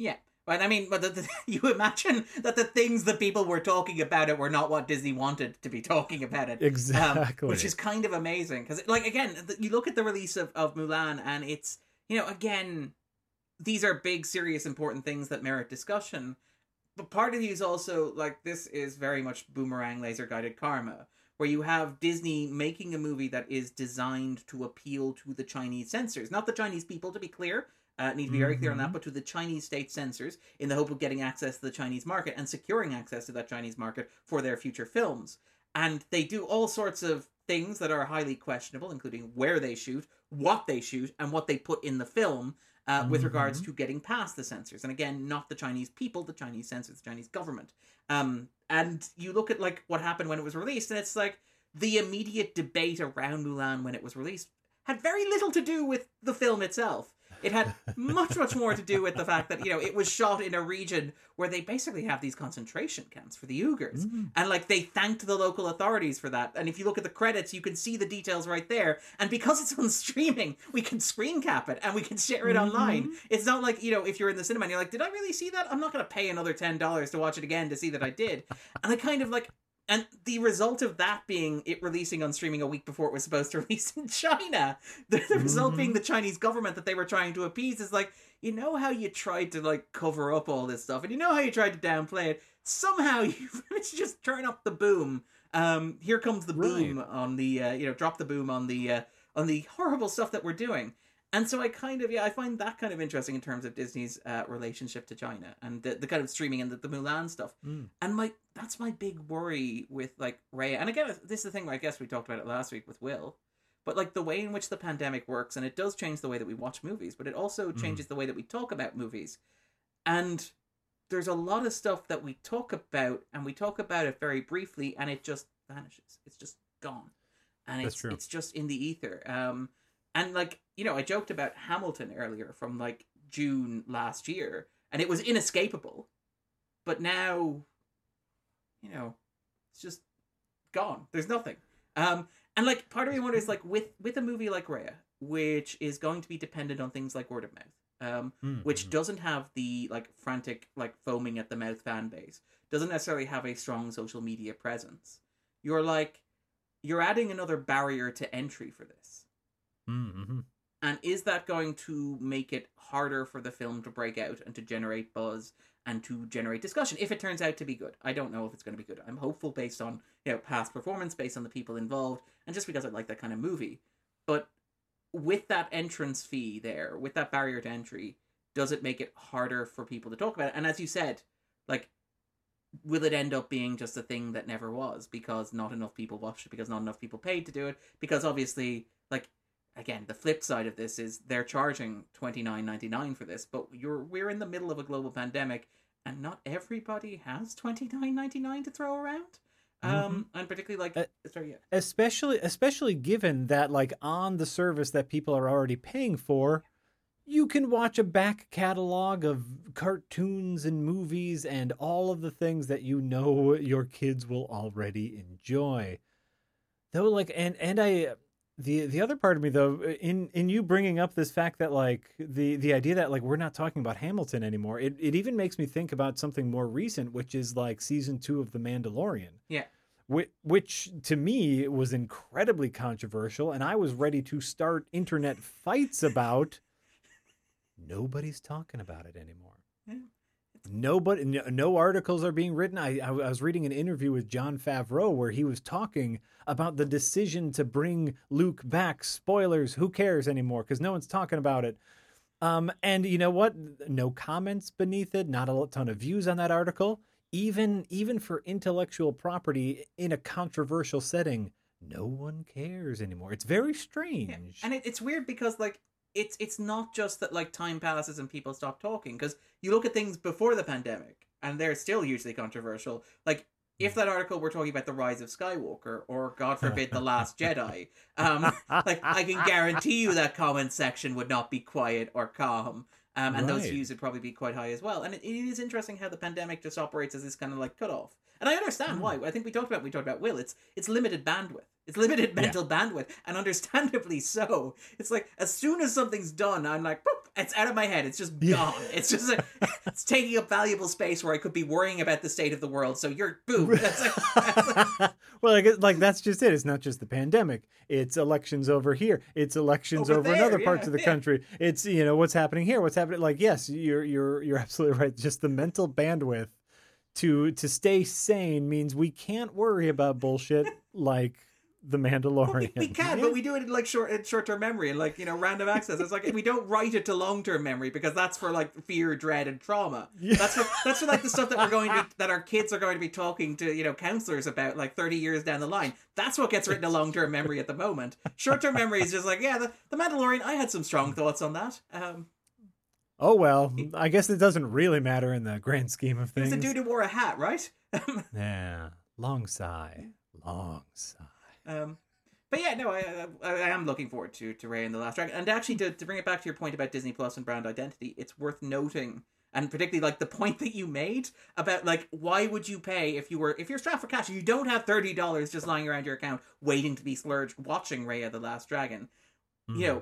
But I mean, but the, the, you imagine that the things that people were talking about it were not what Disney wanted to be talking about it. Exactly. Um, which is kind of amazing. Because, like, again, you look at the release of, of Mulan, and it's, you know, again, these are big, serious, important things that merit discussion. But part of you is also, like, this is very much boomerang laser-guided karma, where you have Disney making a movie that is designed to appeal to the Chinese censors. Not the Chinese people, to be clear. Uh, need to be very clear on that, but to the Chinese state censors in the hope of getting access to the Chinese market and securing access to that Chinese market for their future films. And they do all sorts of things that are highly questionable, including where they shoot, what they shoot, and what they put in the film uh, with mm-hmm. regards to getting past the censors. And again, not the Chinese people, the Chinese censors, the Chinese government. Um, and you look at like what happened when it was released, and it's like the immediate debate around Mulan when it was released had very little to do with the film itself. It had much, much more to do with the fact that, you know, it was shot in a region where they basically have these concentration camps for the Uyghurs. Mm-hmm. And, like, they thanked the local authorities for that. And if you look at the credits, you can see the details right there. And because it's on streaming, we can screen cap it and we can share it mm-hmm. online. It's not like, you know, if you're in the cinema and you're like, did I really see that? I'm not going to pay another ten dollars to watch it again to see that I did. And I kind of, like... And the result of that being it releasing on streaming a week before it was supposed to release in China, the, the mm-hmm. result being the Chinese government that they were trying to appease is like, you know how you tried to like cover up all this stuff, and you know how you tried to downplay it. Somehow you managed to just turn up the boom. Um, here comes the boom right. on the uh, you know drop the boom on the uh, on the horrible stuff that we're doing. And so I kind of, yeah, I find that kind of interesting in terms of Disney's uh, relationship to China and the, the kind of streaming and the, the Mulan stuff. Mm. And my that's my big worry with, like, Raya. And again, this is the thing, I guess we talked about it last week with Will. But, like, the way in which the pandemic works, and it does change the way that we watch movies, but it also mm. changes the way that we talk about movies. And there's a lot of stuff that we talk about, and we talk about it very briefly, and it just vanishes. It's just gone. And it's, it's just in the ether. Um... And, like, you know, I joked about Hamilton earlier from, like, June last year, and it was inescapable. But now, you know, it's just gone. There's nothing. Um, and, like, part of me wonders, like, with, with a movie like Raya, which is going to be dependent on things like word of mouth, um, mm-hmm. which doesn't have the, like, frantic, like, foaming at the mouth fan base, doesn't necessarily have a strong social media presence. You're, like, you're adding another barrier to entry for this. Mm-hmm. And is that going to make it harder for the film to break out and to generate buzz and to generate discussion if it turns out to be good? I don't know if it's going to be good. I'm hopeful based on, you know, past performance, based on the people involved, and just because I like that kind of movie. But with that entrance fee there, with that barrier to entry, does it make it harder for people to talk about it? And as you said, like, will it end up being just a thing that never was because not enough people watched it, because not enough people paid to do it, because obviously, like, again, the flip side of this is they're charging twenty-nine ninety-nine for this, but you're we're in the middle of a global pandemic, and not everybody has twenty-nine ninety-nine to throw around. Mm-hmm. Um, and particularly like, uh, sorry, yeah. especially especially given that, like, on the service that people are already paying for, you can watch a back catalog of cartoons and movies and all of the things that you know your kids will already enjoy. Though, like, and and I. The the other part of me, though, in, in you bringing up this fact that, like, the, the idea that, like, we're not talking about Hamilton anymore, it, it even makes me think about something more recent, which is, like, season two of The Mandalorian. Yeah. Which, which, to me, was incredibly controversial, and I was ready to start internet fights about. Nobody's talking about it anymore. Yeah. Nobody, no, no articles are being written. I, I was reading an interview with Jon Favreau where he was talking about the decision to bring Luke back. Spoilers, who cares anymore? Because no one's talking about it. Um, and you know what? No comments beneath it. Not a ton of views on that article. Even even for intellectual property in a controversial setting, no one cares anymore. It's very strange. Yeah. And it, it's weird because, like, It's it's not just that, like, time passes and people stop talking, because you look at things before the pandemic and they're still usually controversial. Like, if that article were talking about the rise of Skywalker or, God forbid, The Last Jedi, um, like, I can guarantee you that comment section would not be quiet or calm, um, and right. those views would probably be quite high as well. And it, it is interesting how the pandemic just operates as this kind of, like, cutoff. And I understand mm. why. I think we talked about we talked about Will. It's it's limited bandwidth. It's limited mental yeah. bandwidth, and understandably so. It's like, as soon as something's done, I'm like, boop, It's out of my head. It's just Yeah. gone. It's just a, it's taking up valuable space where I could be worrying about the state of the world. So you're boom. That's like, that's like, well, like, like that's just it. It's not just the pandemic. It's elections over here. It's elections Over over, in there, other parts yeah, of the yeah. country. It's, you know, what's happening here. What's happening? Like, yes, you're you're you're absolutely right. Just the mental bandwidth to to stay sane means we can't worry about bullshit like The Mandalorian. we, we can, but we do it in like short in short term memory and like you know random access. It's like we don't write it to long term memory because that's for like fear, dread, and trauma. Yeah. That's for that's for like the stuff that we're going to be that our kids are going to be talking to you know counselors about like thirty years down the line. That's what gets written to long term memory at the moment. Short term memory is just like yeah, the, the Mandalorian. I had some strong thoughts on that. Um, Oh well, I guess it doesn't really matter in the grand scheme of it was things. a dude who wore a hat, right? Yeah, long sigh, long sigh. Um, but yeah, no, I, I I am looking forward to to Raya and the Last Dragon. And actually, to, to bring it back to your point about Disney Plus and brand identity, it's worth noting, and particularly like the point that you made about like why would you pay if you were if you're strapped for cash, you don't have thirty dollars just lying around your account waiting to be splurged watching Raya the Last Dragon. Mm. You know,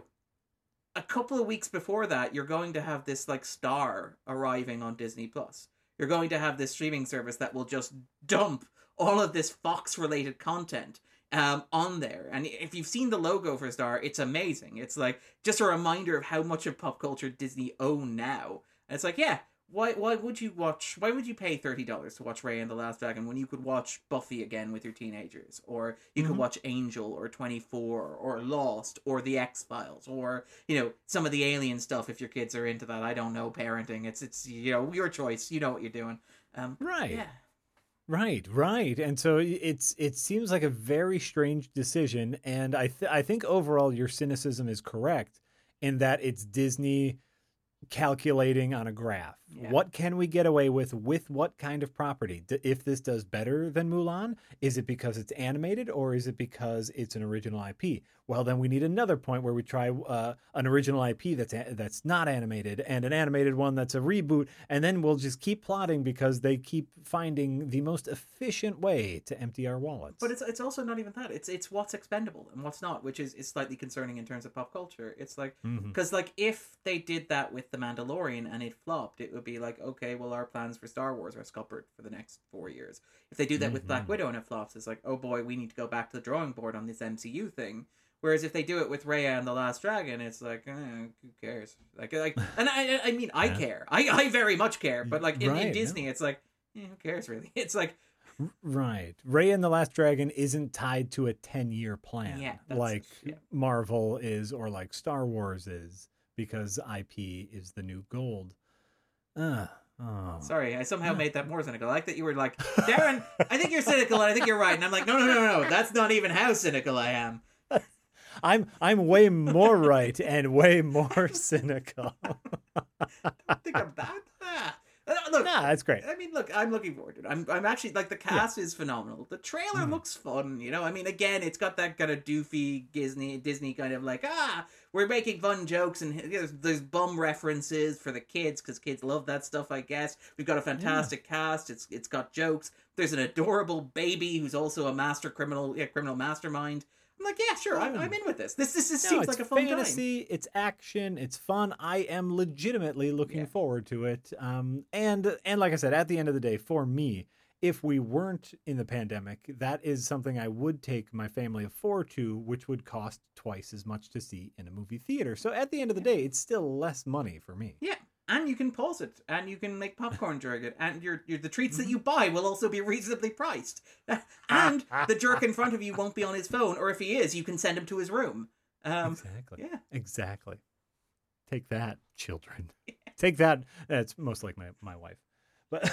a couple of weeks before that, you're going to have this like star arriving on Disney Plus. You're going to have this streaming service that will just dump all of this Fox related content um on there. And if you've seen the logo for Star, it's amazing. It's like just a reminder of how much of pop culture Disney own now. And it's like, yeah, why why would you watch why would you pay thirty dollars to watch Raya and the Last Dragon when you could watch Buffy again with your teenagers, or you Mhm. could watch Angel or twenty-four or Lost or The X-Files or you know some of the Alien stuff if your kids are into that. I don't know, parenting. It's it's you know your choice. You know what you're doing. Um Right. yeah. Right, right. And so it's it seems like a very strange decision, and I th- I think overall your cynicism is correct in that it's Disney calculating on a graph. Yeah. What can we get away with with what kind of property? D- if this does better than Mulan, is it because it's animated or is it because it's an original I P? Well, then we need another point where we try uh, an original I P that's a- that's not animated and an animated one that's a reboot, and then we'll just keep plotting because they keep finding the most efficient way to empty our wallets. But it's it's also not even that. It's it's what's expendable and what's not, which is, is slightly concerning in terms of pop culture. It's like Mhm. because like if they did that with The Mandalorian and it flopped, it would be like okay, well our plans for Star Wars are scuppered for the next four years. If they do that with Black Mhm. Widow and it flops, it's like oh boy, we need to go back to the drawing board on this M C U thing. Whereas if they do it with Raya and the Last Dragon, it's like, eh, who cares? Like, like, and I, I mean, I Yeah. care. I, I very much care. But like in, Right, in Disney, it's like, eh, who cares really? It's like, Right. Raya and the Last Dragon isn't tied to a ten-year plan Yeah, that's- like yeah. Marvel is or like Star Wars is, because I P is the new gold. Uh, oh. sorry, I somehow made that more cynical. I like that you were like, Darren, I think you're cynical, and I think you're right. And I'm like, no, no, no, no, that's not even how cynical I am. I'm I'm way more right and way more cynical. I think I'm that. Ah. Uh, Look, Nah, that's great. I mean, look, I'm looking forward to it. I'm, I'm actually like the cast is phenomenal. The trailer Mhm. looks fun, you know. I mean, again, it's got that kind of doofy Disney, Disney kind of like ah, we're making fun jokes and there's, there's bum references for the kids because kids love that stuff. I guess we've got a fantastic cast. It's it's got jokes. There's an adorable baby who's also a master criminal, yeah, criminal mastermind. I'm like, yeah, sure, I'm, I'm in with this. This this, this No, seems it's like a fun fantasy, it's action, it's fun. I am legitimately looking Yeah. forward to it. Um, and and like I said, at the end of the day, for me, if we weren't in the pandemic, that is something I would take my family of four to, which would cost twice as much to see in a movie theater. So at the end of the day, it's still less money for me. Yeah, and you can pause it, and you can make popcorn during it, and your, your the treats Mm-hmm. that you buy will also be reasonably priced, and the jerk in front of you won't be on his phone, or if he is, you can send him to his room. Um, Exactly. yeah. Exactly. Take that, children. Take that. That's most like my, my wife. But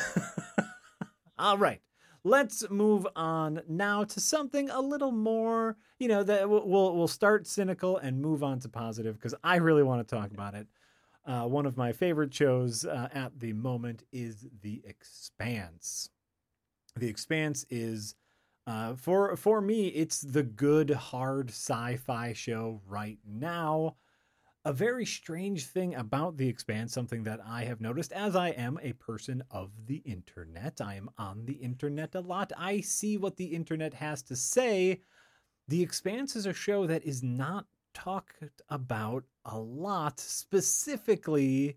all right. Let's move on now to something a little more, you know, that we'll we'll we'll start cynical and move on to positive because I really want to talk about it. Uh, one of my favorite shows uh, at the moment is The Expanse. The Expanse is Uh, for for me, it's the good hard sci-fi show right now. A very strange thing about The Expanse, something that I have noticed, as I am a person of the internet. I am on the internet a lot. I see what the internet has to say. The Expanse is a show that is not talked about a lot, specifically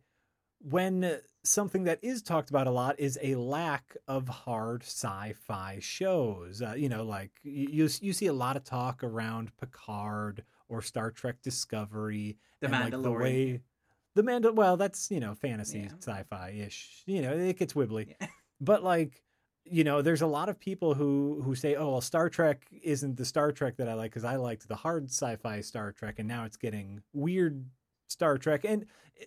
when something that is talked about a lot is a lack of hard sci-fi shows. Uh, you know, like you you see a lot of talk around Picard or Star Trek Discovery, The and like the Mandalorian. way the Mandal well, that's, you know, fantasy Yeah. sci-fi ish. You know, it gets wibbly, Yeah. but like, you know, there's a lot of people who who say, oh, well, Star Trek isn't the Star Trek that I like because I liked the hard sci-fi Star Trek, and now it's getting weird Star Trek. And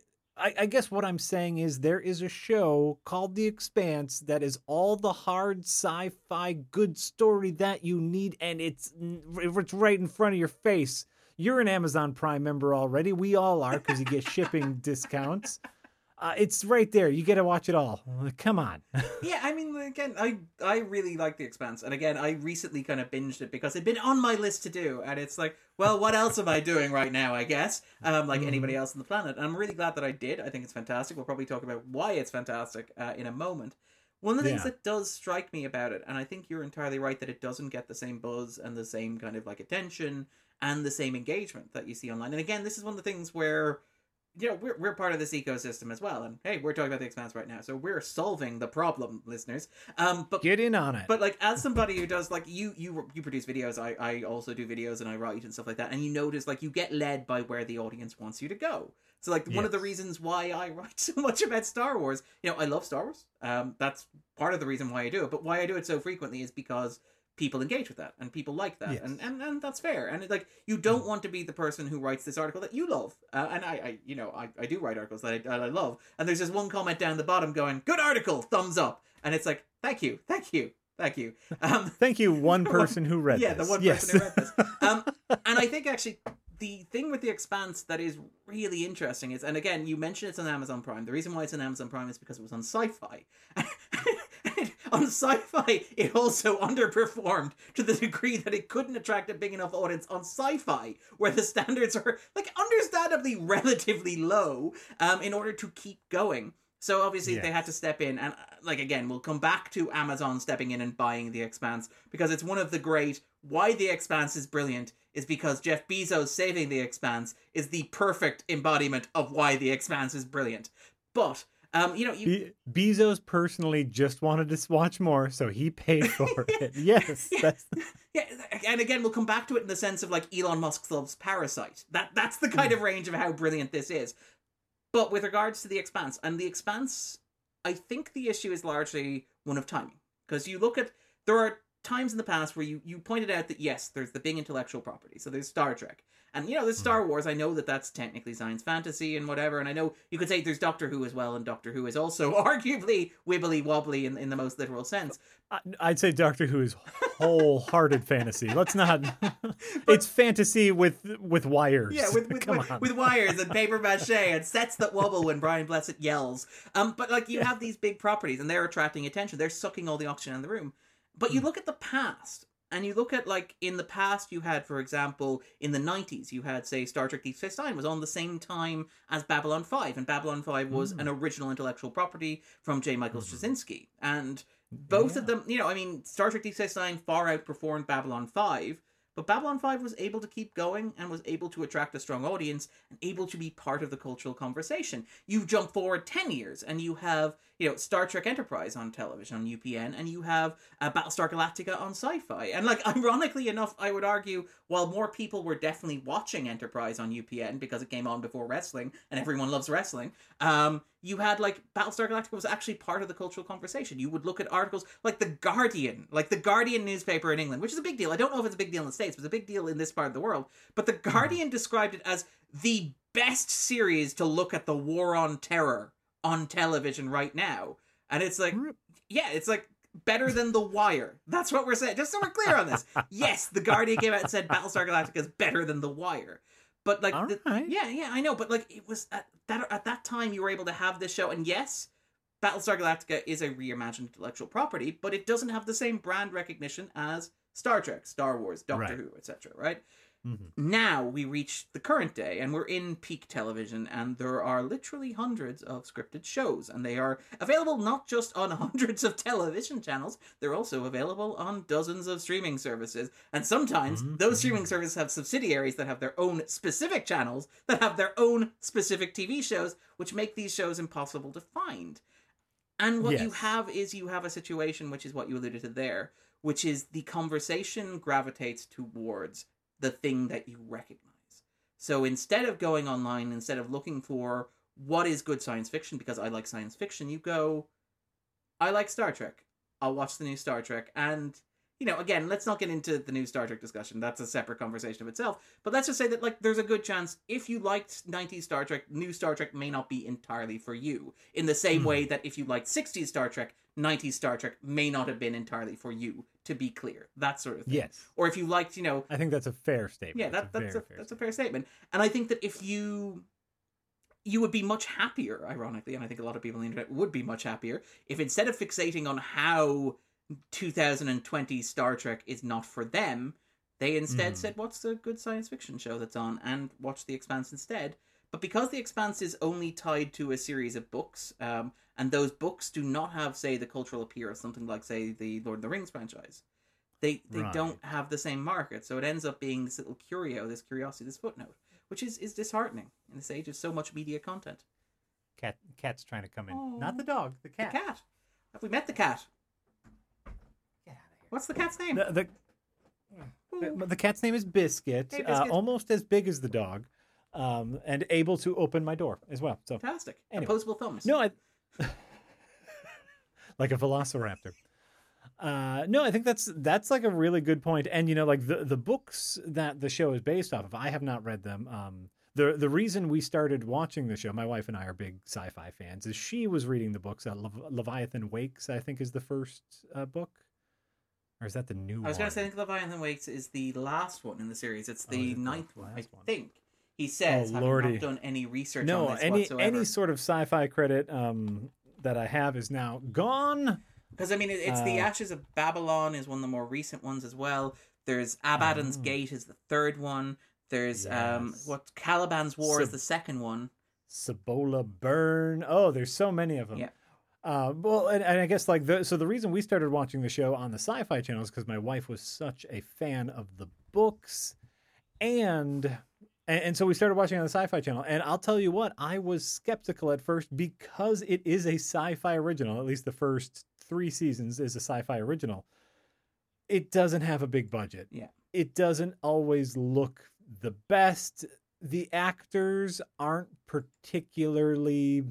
I, I guess what I'm saying is there is a show called The Expanse that is all the hard sci-fi good story that you need, and it's it's right in front of your face. You're an Amazon Prime member already. We all are because you get shipping discounts. Uh, it's right there. You get to watch it all. Come on. Yeah, I mean, again, I I really like The Expanse, and again, I recently kind of binged it because it'd been on my list to do, and it's like, well, what else am I doing right now? I guess, um, like Mhm. anybody else on the planet. And I'm really glad that I did. I think it's fantastic. We'll probably talk about why it's fantastic uh, in a moment. One of the things Yeah. that does strike me about it, and I think you're entirely right that it doesn't get the same buzz and the same kind of like attention and the same engagement that you see online. And again, this is one of the things where, you know, we're, we're part of this ecosystem as well. And hey, we're talking about The Expanse right now, so we're solving the problem, listeners. Um, but Get in on it. but like, as somebody who does, like, you you you produce videos, I I also do videos and I write and stuff like that, and you notice like you get led by where the audience wants you to go. So like one of the Yes. reasons why I write so much about Star Wars, you know, I love Star Wars. Um, that's part of the reason why I do it. But why I do it so frequently is because people engage with that and people like that, Yes. and, and and that's fair. And like, you don't want to be the person who writes this article that you love, uh, and I, I you know I, I do write articles that I, that I love, and there's just one comment down the bottom going, good article, thumbs up, and it's like, thank you, thank you, thank you. Um, Thank you, one person who read yeah, this. the one Yes. person who read this. Um, and I think actually the thing with The Expanse that is really interesting is, and again, you mentioned it's on Amazon Prime. The reason why it's on Amazon Prime is because it was on Sci-Fi. On Sci-Fi, it also underperformed to the degree that it couldn't attract a big enough audience on Sci-Fi, where the standards are, like, understandably relatively low, um, in order to keep going. So obviously Yes. they had to step in, and uh, like, again, we'll come back to Amazon stepping in and buying The Expanse, because it's one of the great, why The Expanse is brilliant is because Jeff Bezos saving The Expanse is the perfect embodiment of why The Expanse is brilliant. But, um, you know, you... Be- Bezos personally just wanted to watch more, so he paid for it. Yes. Yeah. That's... Yeah, and again, we'll come back to it in the sense of, like, Elon Musk loves Parasite. That That's the kind of range of how brilliant this is. But with regards to The Expanse, and The Expanse, I think the issue is largely one of timing. Because you look at, there are times in the past where you, you pointed out that, yes, there's the big intellectual property. So there's Star Trek. And, you know, there's Star Wars. I know that that's technically science fantasy and whatever. And I know you could say there's Doctor Who as well. And Doctor Who is also arguably wibbly wobbly in, in the most literal sense. I'd say Doctor Who is wholehearted fantasy. Let's not. It's fantasy with with wires. Yeah, with with, Come with, on. with wires and paper mache and sets that wobble when Brian Blessed yells. Um, but like, you Yeah. have these big properties and they're attracting attention. They're sucking all the oxygen in the room. But you Mm. look at the past, and you look at, like, in the past you had, for example, in the nineties, you had, say, Star Trek Deep Space Nine was on the same time as Babylon five, and Babylon five was Mm. an original intellectual property from J. Michael Mhm. Straczynski. And both of Yeah. them, you know, I mean, Star Trek Deep Space Nine far outperformed Babylon five, but Babylon five was able to keep going and was able to attract a strong audience and able to be part of the cultural conversation. You jump forward ten years and you have, you know, Star Trek Enterprise on television on U P N, and you have uh, Battlestar Galactica on Sci-Fi. And, like, ironically enough, I would argue, while more people were definitely watching Enterprise on U P N because it came on before wrestling and everyone loves wrestling, um, you had, like, Battlestar Galactica was actually part of the cultural conversation. You would look at articles like The Guardian, like the Guardian newspaper in England, which is a big deal. I don't know if it's a big deal in the States, but it's a big deal in this part of the world. But The Guardian described it as the best series to look at the war on terror on television right now. And it's like, yeah, it's like better than The Wire. That's what we're saying. Just so we're clear on this. Yes, The Guardian came out and said Battlestar Galactica is better than The Wire. But like, All the, right. yeah, yeah, I know. But like, it was at that at that time you were able to have this show, and yes, Battlestar Galactica is a reimagined intellectual property, but it doesn't have the same brand recognition as Star Trek, Star Wars, Doctor Right. Who, et cetera. Right? Mm-hmm. Now we reach the current day, and we're in peak television, and there are literally hundreds of scripted shows, and they are available not just on hundreds of television channels, they're also available on dozens of streaming services. And sometimes mm-hmm. those streaming services have subsidiaries that have their own specific channels, that have their own specific T V shows, which make these shows impossible to find. And what yes. you have is you have a situation, which is what you alluded to there, which is the conversation gravitates towards the thing that you recognize. So instead of going online, instead of looking for what is good science fiction, because I like science fiction, you go, I like Star Trek. I'll watch the new Star Trek. And, you know, again, let's not get into the new Star Trek discussion. That's a separate conversation of itself. But let's just say that, like, there's a good chance if you liked nineties Star Trek, new Star Trek may not be entirely for you. In the same mm. way that if you liked sixties Star Trek, nineties Star Trek may not have been entirely for you, to be clear. That sort of thing. Yes. Or if you liked, you know... I think that's a fair statement. Yeah, that, that's, that's, a, a, that's that's a fair statement. And I think that if you... You would be much happier, ironically, and I think a lot of people on the internet would be much happier, if instead of fixating on how two thousand twenty Star Trek is not for them, they instead mm. said, what's a good science fiction show that's on, and watch The Expanse instead. But because The Expanse is only tied to a series of books, um, and those books do not have, say, the cultural appeal of something like, say, the Lord of the Rings franchise, they they right. don't have the same market. So it ends up being this little curio, this curiosity, this footnote, which is, is disheartening in this age of so much media content. Cat, cat's trying to come in. Oh. Not the dog, the cat. The cat. Have we met the cat? Get out of here. What's the cat's name? The, the, the, the cat's name is Biscuit, Hey, Biscuit. Uh, almost as big as the dog, um, and able to open my door as well. So Fantastic. anyway. Opposable thumbs. No, I... like a velociraptor. Uh, no, I think that's that's like a really good point. And, you know, like the, the books that the show is based off of, I have not read them. Um, the the reason we started watching the show, my wife and I are big sci-fi fans, is she was reading the books. Uh, Le- Leviathan Wakes, I think, is the first uh, book. Or is that the new one? I was going to say, I think Leviathan Wakes is the last one in the series. It's the oh, ninth the one, I one. think. He says, oh, having Lordy. not done any research no, on this any, whatsoever. any sort of sci-fi credit um, that I have is now gone. Because, I mean, it, it's uh, The Ashes of Babylon is one of the more recent ones as well. There's Abaddon's oh. Gate is the third one. There's, yes. um, what, Caliban's War Sib- is the second one. Cibola Burn. Oh, there's so many of them. Yeah. Uh, well, and, and I guess like the so the reason we started watching the show on the Sci-Fi Channel is because my wife was such a fan of the books, and, and and so we started watching on the Sci-Fi Channel. And I'll tell you what, I was skeptical at first because it is a sci-fi original. At least the first three seasons is a sci-fi original. It doesn't have a big budget. Yeah. It doesn't always look the best. The actors aren't particularly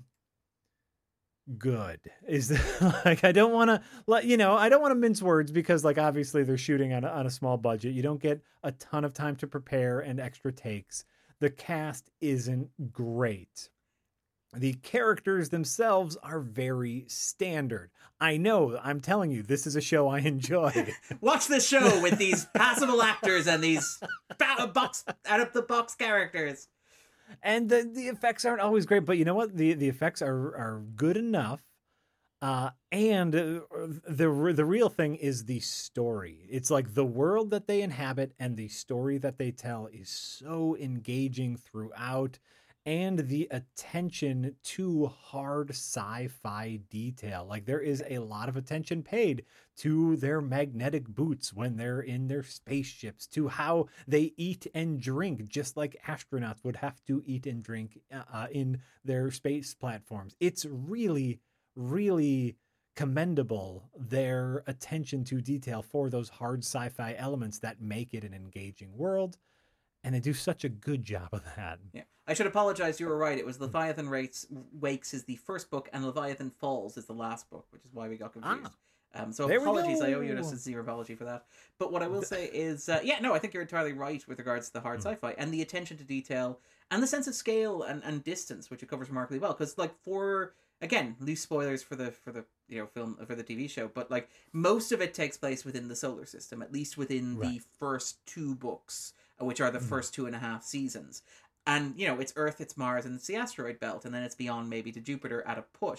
good. Is like I don't want to let you know. I don't want to mince words because like obviously they're shooting on a, on a small budget. You don't get a ton of time to prepare and extra takes. The cast isn't great. The characters themselves are very standard. I know, I'm telling you, this is a show I enjoy. Watch this show with these passable actors and these box out of the box characters. And the, the effects aren't always great, but you know what? The the effects are are good enough. Uh, and uh, the the real thing is the story. It's like the world that they inhabit and the story that they tell is so engaging throughout. And the attention to hard sci-fi detail. Like there is a lot of attention paid to their magnetic boots when they're in their spaceships, to how they eat and drink, just like astronauts would have to eat and drink uh, in their space platforms. It's really, really commendable, their attention to detail for those hard sci-fi elements that make it an engaging world. And they do such a good job of that. Yeah, I should apologize. You were right. It was Leviathan Wakes, Wakes is the first book, and Leviathan Falls is the last book, which is why we got confused. Ah, um, so apologies. I owe you a sincere apology for that. But what I will say is, uh, yeah, no, I think you're entirely right with regards to the hard mm. sci-fi and the attention to detail and the sense of scale and, and distance, which it covers remarkably well. Because, like, for again, loose spoilers for the for the you know film for the T V show, but like most of it takes place within the solar system, at least within right. the first two books, which are the mm. first two and a half seasons. And, you know, it's Earth, it's Mars, and it's the asteroid belt, and then it's beyond maybe to Jupiter at a push.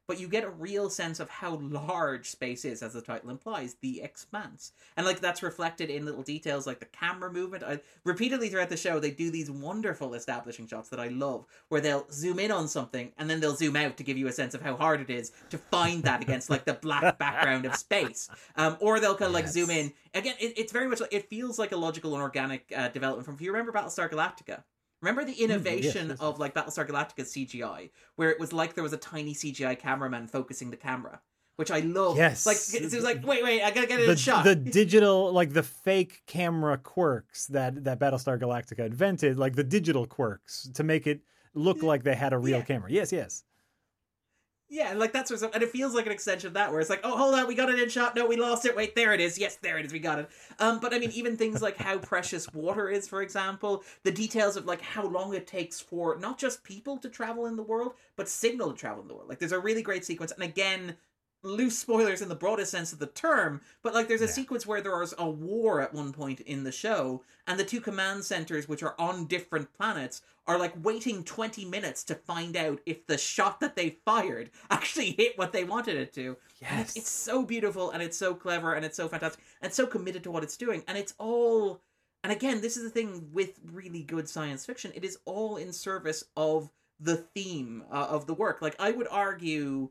but you get a real sense of how large space is, as the title implies, the expanse. And like that's reflected in little details like the camera movement. I, repeatedly throughout the show, they do these wonderful establishing shots that I love, where they'll zoom in on something and then they'll zoom out to give you a sense of how hard it is to find that against like the black background of space. Um, or they'll kind of like Yes. zoom in. Again, it, it's very much like, it feels like a logical and organic uh, development from, if you remember Battlestar Galactica, remember the innovation yes, yes, of like Battlestar Galactica's C G I, where it was like there was a tiny C G I cameraman focusing the camera, which I love. Yes. Like it was like, wait, wait, I gotta get it the, in shot. the digital, like the fake camera quirks that that Battlestar Galactica invented, like the digital quirks to make it look like they had a real Yeah. camera. Yes, yes. Yeah, and like that's what's up, and it feels like an extension of that, where it's like, oh, hold on, we got it in shot. No, we lost it. Wait, there it is. Yes, there it is. We got it. Um, but I mean, even things like how precious water is, for example, the details of like how long it takes for not just people to travel in the world, but signal to travel in the world. Like, there's a really great sequence, and again, loose spoilers in the broadest sense of the term, but like there's a Yeah. sequence where there is a war at one point in the show, and the two command centers, which are on different planets, are like waiting twenty minutes to find out if the shot that they fired actually hit what they wanted it to. And it's, Yes. it's so beautiful, and it's so clever, and it's so fantastic, and so committed to what it's doing, and it's all, and again, this is the thing with really good science fiction, it is all in service of the theme uh, of the work. Like, I would argue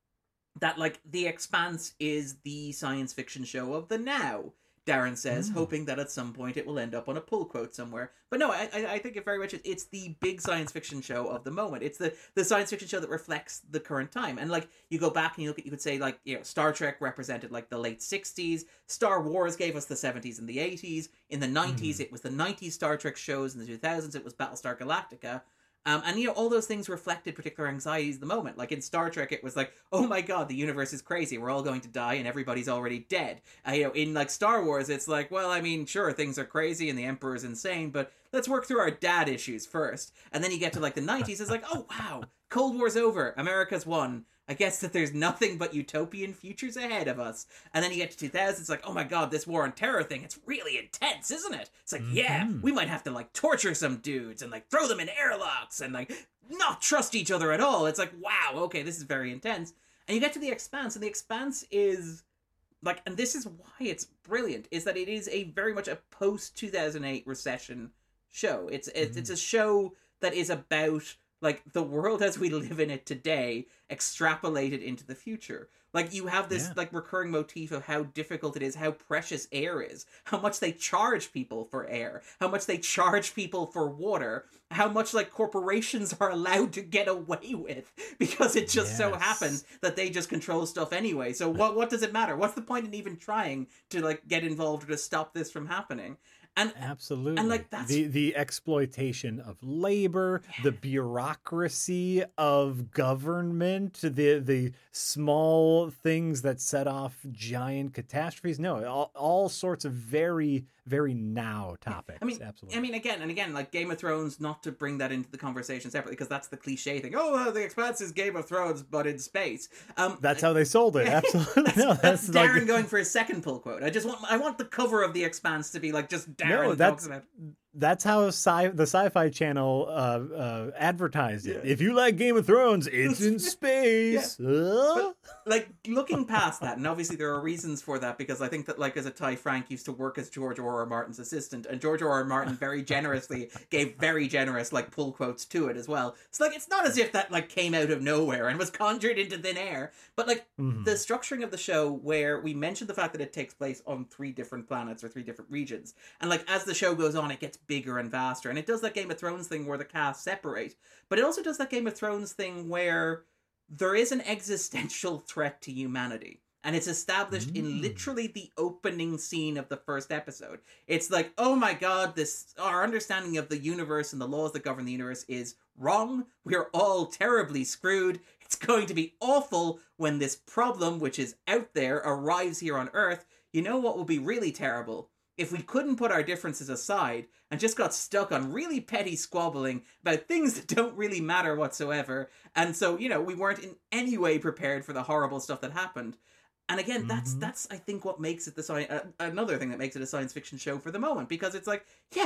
that like The Expanse is the science fiction show of the now, Darren says, Mm. hoping that at some point it will end up on a pull quote somewhere. But no, I I I think it very much is. It's the big science fiction show of the moment. It's the the science fiction show that reflects the current time. And like you go back and you look at, you could say like, you know, Star Trek represented like the late sixties. Star Wars gave us the seventies and the eighties. In the nineties, it was the nineties Star Trek shows. In the two thousands, it was Battlestar Galactica. Um, and, you know, all those things reflected particular anxieties of the moment. Like in Star Trek, it was like, oh my god, the universe is crazy. We're all going to die and everybody's already dead. Uh, you know, in like Star Wars, it's like, well, I mean, sure, things are crazy and the Emperor's insane, but let's work through our dad issues first. And then you get to like the nineties, it's like, oh wow, Cold War's over. America's won. I guess that there's nothing but utopian futures ahead of us. And then you get to two thousand, it's like, oh my god, this war on terror thing, it's really intense, isn't it? It's like, yeah, Mhm. we might have to like torture some dudes and like throw them in airlocks and like not trust each other at all. It's like, wow, okay, this is very intense. And you get to The Expanse, and The Expanse is like, and this is why it's brilliant, is that it is a very much a post two thousand eight recession show. It's it's, it's a show that is about like the world as we live in it today extrapolated into the future. Like you have this Yeah. like recurring motif of how difficult it is, how precious air is, how much they charge people for air, how much they charge people for water, how much like corporations are allowed to get away with because it just so Yes. happens that they just control stuff anyway. So what what does it matter? What's the point in even trying to like get involved or to stop this from happening? And Absolutely. And, like, that's- the the exploitation of labor, the bureaucracy of government, the the small things that set off giant catastrophes. No, all, all sorts of very very now topics. I mean, Absolutely. I mean, again and again, like Game of Thrones, not to bring that into the conversation separately, because that's the cliche thing. Oh, uh, The Expanse is Game of Thrones, but in space. Um, that's how they sold it. Absolutely. that's, no, that's that's Darren like, going for his second pull quote. I just want, I want the cover of The Expanse to be like just Darren No, that's- talks about. that's how sci the Sci-Fi Channel uh, uh, advertised it. Yeah. If you like Game of Thrones, it's in space. Uh? Like looking past that, and obviously there are reasons for that, because I think that like as a Ty, Frank used to work as George R. R. Martin's assistant, and George R. R. Martin very generously gave very generous like pull quotes to it as well. It's like it's not as if that like came out of nowhere and was conjured into thin air, but like Mhm. the structuring of the show, where we mentioned the fact that it takes place on three different planets or three different regions, and like as the show goes on, it gets bigger and vaster, and it does that Game of Thrones thing where the cast separate, but it also does that Game of Thrones thing where there is an existential threat to humanity, and it's established in Mm. literally the opening scene of the first episode. It's like, oh my god, this our understanding of the universe and the laws that govern the universe is wrong. We're all terribly screwed. It's going to be awful when this problem, which is out there, arrives here on Earth. You know what will be really terrible? If we couldn't put our differences aside and just got stuck on really petty squabbling about things that don't really matter whatsoever. And so, you know, we weren't in any way prepared for the horrible stuff that happened. And again, that's Mhm. that's I think what makes it the sci- uh, another thing that makes it a science fiction show for the moment, because it's like, yeah,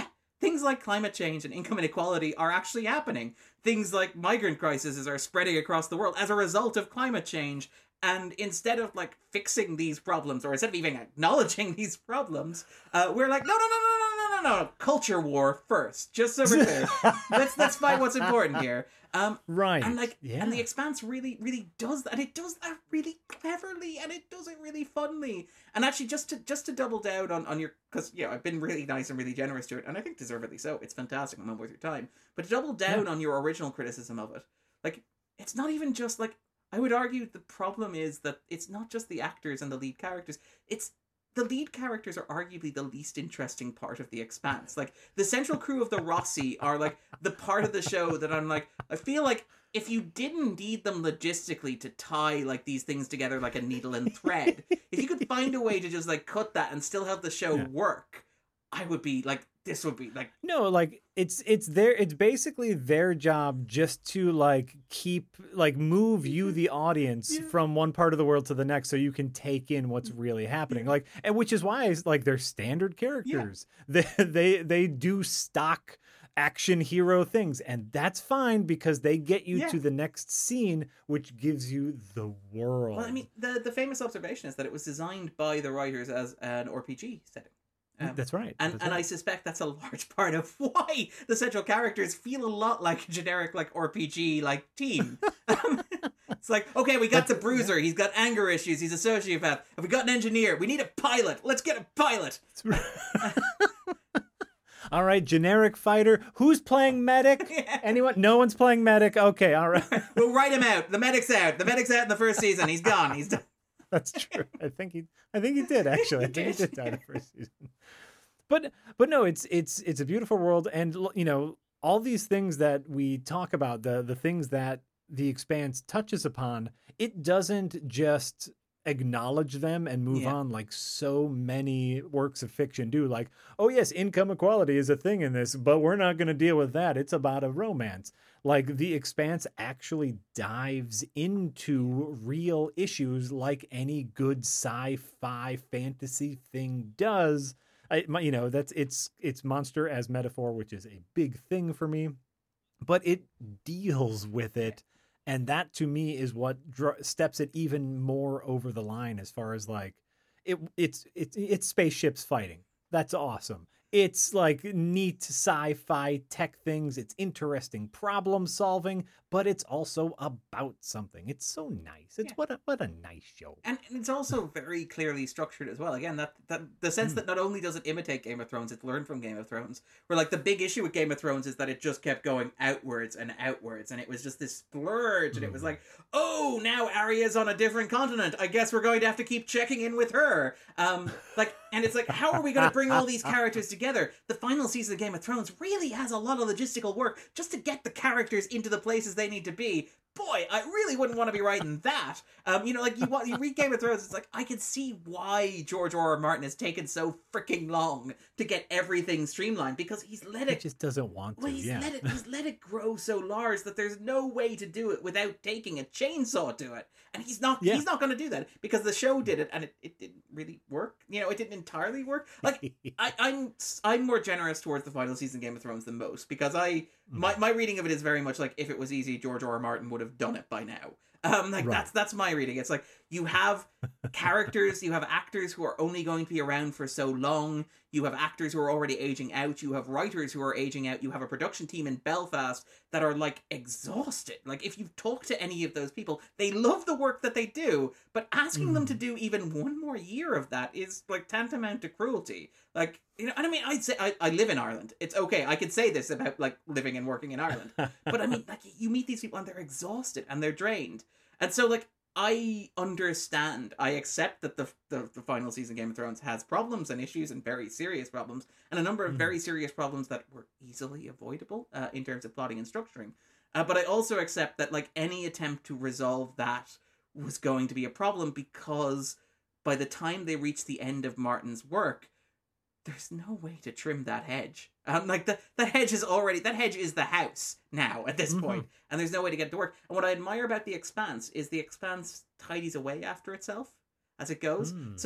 things like climate change and income inequality are actually happening. Things like migrant crises are spreading across the world as a result of climate change. And instead of like fixing these problems, or instead of even acknowledging these problems, uh, we're like, no, no, no, no, no, no, no, no, culture war first, just so we're clear. let's let's find what's important here. Um, right. And like, yeah. and the Expanse really, really does that. And it does that really cleverly, and it does it really funly. And actually, just to just to double down on on your, because you know, I've been really nice and really generous to it, and I think deservedly so. It's fantastic. I'm not worth your time. But to double down yeah. on your original criticism of it, like, it's not even just like. I would argue the problem is that it's not just the actors and the lead characters. It's the lead characters are arguably the least interesting part of The Expanse. Like, the central crew of the Rossi are, like, the part of the show that I'm like, I feel like if you didn't need them logistically to tie, like, these things together like a needle and thread, if you could find a way to just, like, cut that and still have the show yeah. work, I would be, like, this would be like no like it's it's their it's basically their job just to like keep like move you the audience yeah. from one part of the world to the next so you can take in what's really happening yeah. like and which is why it's like they're standard characters yeah. they they they do stock action hero things, and that's fine because they get you yeah. to the next scene, which gives you the world. Well, I mean, the the famous observation is that it was designed by the writers as an R P G setting. Um, that's right. And that's and right. I suspect that's a large part of why the central characters feel a lot like a generic like R P G like team. um, it's like, okay, we got the bruiser. He's got anger issues. He's a sociopath. Have we got an engineer? We need a pilot. Let's get a pilot. All right, generic fighter. Who's playing medic? yeah. Anyone? No one's playing medic. Okay, all right. We'll write him out. The medic's out. The medic's out in the first season. He's gone. He's done. That's true. I think he. I think he did actually. I think he did die the first season. But but no, it's it's it's a beautiful world, and you know all these things that we talk about, the the things that The Expanse touches upon. It doesn't just acknowledge them and move yeah. on like so many works of fiction do. Like, oh yes, income equality is a thing in this, but we're not going to deal with that. It's about a romance. Like, The Expanse actually dives into real issues like any good sci-fi fantasy thing does. I, my, you know, that's it's it's monster as metaphor, which is a big thing for me, but it deals with it, and that to me is what dr- steps it even more over the line as far as like it it's it's it's spaceships fighting. That's awesome. It's like neat sci-fi tech things. It's interesting problem solving, but it's also about something. It's so nice. It's yeah. what a what a nice show. And it's also very clearly structured as well. Again, that, that the sense mm. that not only does it imitate Game of Thrones, it's learned from Game of Thrones. Where like the big issue with Game of Thrones is that it just kept going outwards and outwards, and it was just this splurge, mm. and it was like, oh, now Arya's on a different continent. I guess we're going to have to keep checking in with her. Um, like, and it's like, how are we going to bring all these characters together? The final season of Game of Thrones really has a lot of logistical work just to get the characters into the places they need to be. Boy, I really wouldn't want to be writing that. Um, you know, like you want you read Game of Thrones, it's like I can see why George R. R. Martin has taken so freaking long to get everything streamlined, because he's let it. He just doesn't want to. Well, he's yeah. let it. He's let it grow so large that there's no way to do it without taking a chainsaw to it, and he's not. Yeah. He's not going to do that because the show did it, and it, it didn't really work. You know, it didn't entirely work. Like I, I'm I'm more generous towards the final season of Game of Thrones than most, because I my my reading of it is very much like, if it was easy, George R. R. Martin would have done it by now. Um, like right. that's that's my reading. It's like you have characters, you have actors who are only going to be around for so long. You have actors who are already aging out. You have writers who are aging out. You have a production team in Belfast that are like exhausted. Like if you've talked to any of those people, they love the work that they do, but asking mm. them to do even one more year of that is like tantamount to cruelty. Like, you know, and I mean, I'd say I, I live in Ireland. It's okay. I could say this about like living and working in Ireland, but I mean, like you meet these people and they're exhausted and they're drained. And so like, I understand, I accept that the, the the final season of Game of Thrones has problems and issues and very serious problems, and a number of mm. very serious problems that were easily avoidable uh, in terms of plotting and structuring. Uh, but I also accept that like any attempt to resolve that was going to be a problem, because by the time they reach the end of Martin's work, there's no way to trim that hedge. Um, like the that hedge is already that hedge is the house now at this mm-hmm. point, and there's no way to get it to work. And what I admire about The Expanse is The Expanse tidies away after itself as it goes. Mm. So like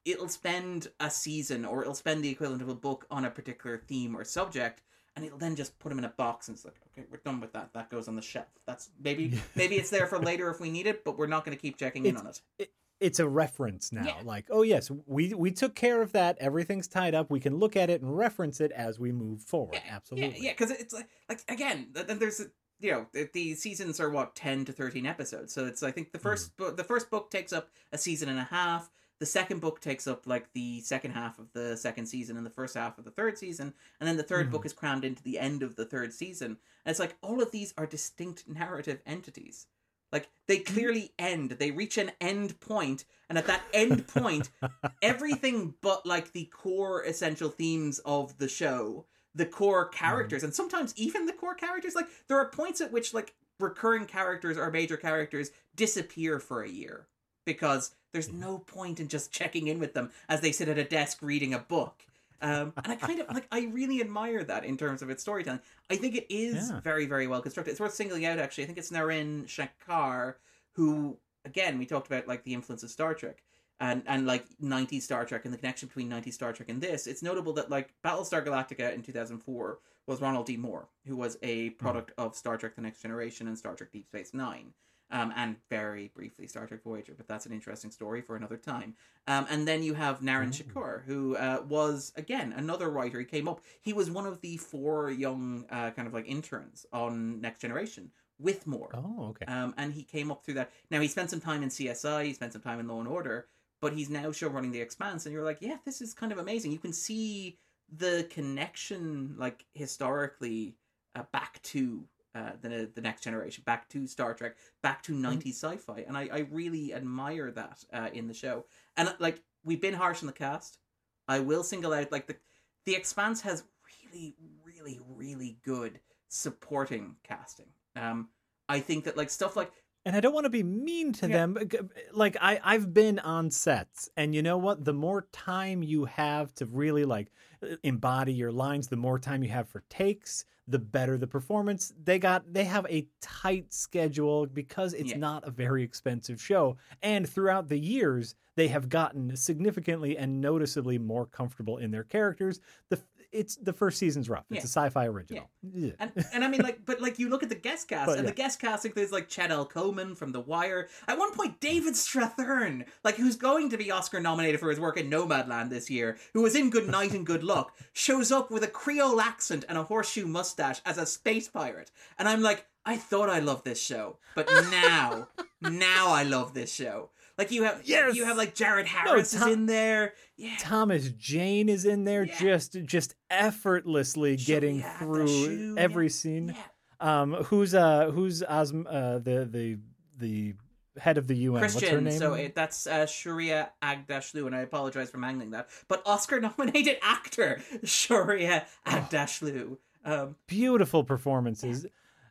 it'll spend a season or it'll spend the equivalent of a book on a particular theme or subject, and it'll then just put them in a box and it's like, okay, we're done with that. That goes on the shelf. That's maybe maybe it's there for later if we need it, but we're not going to keep checking in It's, on it. it, it's a reference now. Yeah. Like, oh yes, we we took care of that. Everything's tied up. We can look at it and reference it as we move forward. Yeah, Absolutely. Yeah, yeah, because it's like, like again, then there's you know the, the seasons are what ten to thirteen episodes, so it's I think the first mm. bu- the first book takes up a season and a half. The second book takes up like the second half of the second season and the first half of the third season, and then the third mm. book is crammed into the end of the third season. And it's like all of these are distinct narrative entities. Like they clearly end. They reach an end point, and at that end point, everything but like the core essential themes of the show, the core characters, mm. and sometimes even the core characters, like there are points at which like recurring characters or major characters disappear for a year because there's no point in just checking in with them as they sit at a desk reading a book. Um, and I kind of like, I really admire that in terms of its storytelling. I think it is yeah. very, very well constructed. It's worth singling out, actually. I think it's Naren Shakar, who, again, we talked about like the influence of Star Trek and, and like nineties Star Trek and the connection between nineties Star Trek and this. It's notable that like Battlestar Galactica in two thousand four was Ronald D. Moore, who was a product mm. of Star Trek The Next Generation and Star Trek Deep Space Nine. Um, and very briefly Star Trek Voyager, but that's an interesting story for another time. Um, and then you have Naren Shakar, who uh, was, again, another writer. He came up, he was one of the four young uh, kind of like interns on Next Generation with Moore. Oh, okay. Um, and he came up through that. Now, he spent some time in C S I, he spent some time in Law and Order, but he's now show running The Expanse, and you're like, yeah, this is kind of amazing. You can see the connection, like, historically, uh, back to Uh, the the Next Generation, back to Star Trek, back to nineties mm-hmm. sci-fi, and I, I really admire that uh, in the show. And like we've been harsh on the cast, I will single out like the the Expanse has really really really good supporting casting. Um, I think that like stuff like. And I don't want to be mean to yeah. them. Like I I've been on sets, and you know what? The more time you have to really like embody your lines, the more time you have for takes, the better the performance. They got they have a tight schedule because it's yeah. not a very expensive show. And throughout the years, they have gotten significantly and noticeably more comfortable in their characters. The it's the first season's rough. It's yeah. a sci-fi original. Yeah. And and I mean like but like you look at the guest cast but, and yeah. the guest cast includes like Chet L. Coleman from The Wire. At one point David Strathairn, like who's going to be Oscar nominated for his work in Nomadland this year, who was in Good Night and Good Luck, shows up with a Creole accent and a horseshoe mustache as a space pirate. And I'm like, I thought I loved this show, but now now I love this show. Like you have, yes! you have like Jared Harris no, Tom, is in there. Yeah. Thomas Jane is in there, yeah. just just effortlessly Should getting through shoe, every yeah. scene. Yeah. Um, who's uh who's Osm uh the the the head of the U N? Christian. What's her name? So it, that's uh, Sharia Agdashlu, and I apologize for mangling that. But Oscar-nominated actor Sharia Agdashlu. Um, Beautiful performances. Yeah.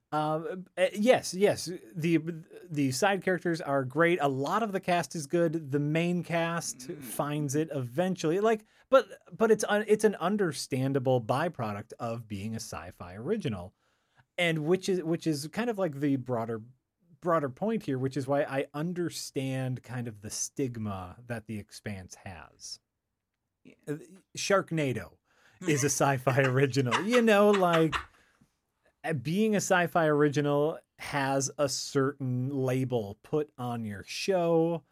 Um, uh, yes, yes. The the side characters are great. A lot of the cast is good. The main cast mm. finds it eventually. Like, but but it's un, it's an understandable byproduct of being a sci-fi original, and which is which is kind of like the broader broader point here, which is why I understand kind of the stigma that The Expanse has. Yeah. Sharknado is a sci-fi original. You know, like. Being a sci-fi original has a certain label put on your show.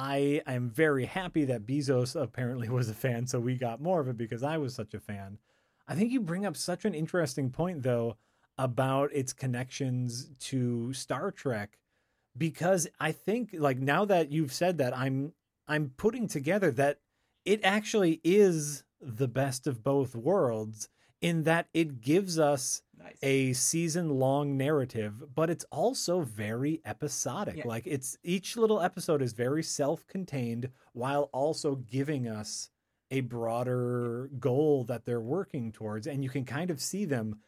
I am very happy that Bezos apparently was a fan, so we got more of it because I was such a fan. I think you bring up such an interesting point, though, about its connections to Star Trek, because I think, like, now that you've said that, I'm I'm putting together that it actually is the best of both worlds in that it gives us Nice. a season-long narrative, but it's also very episodic. Yeah. Like it's each little episode is very self-contained while also giving us a broader goal that they're working towards, and you can kind of see them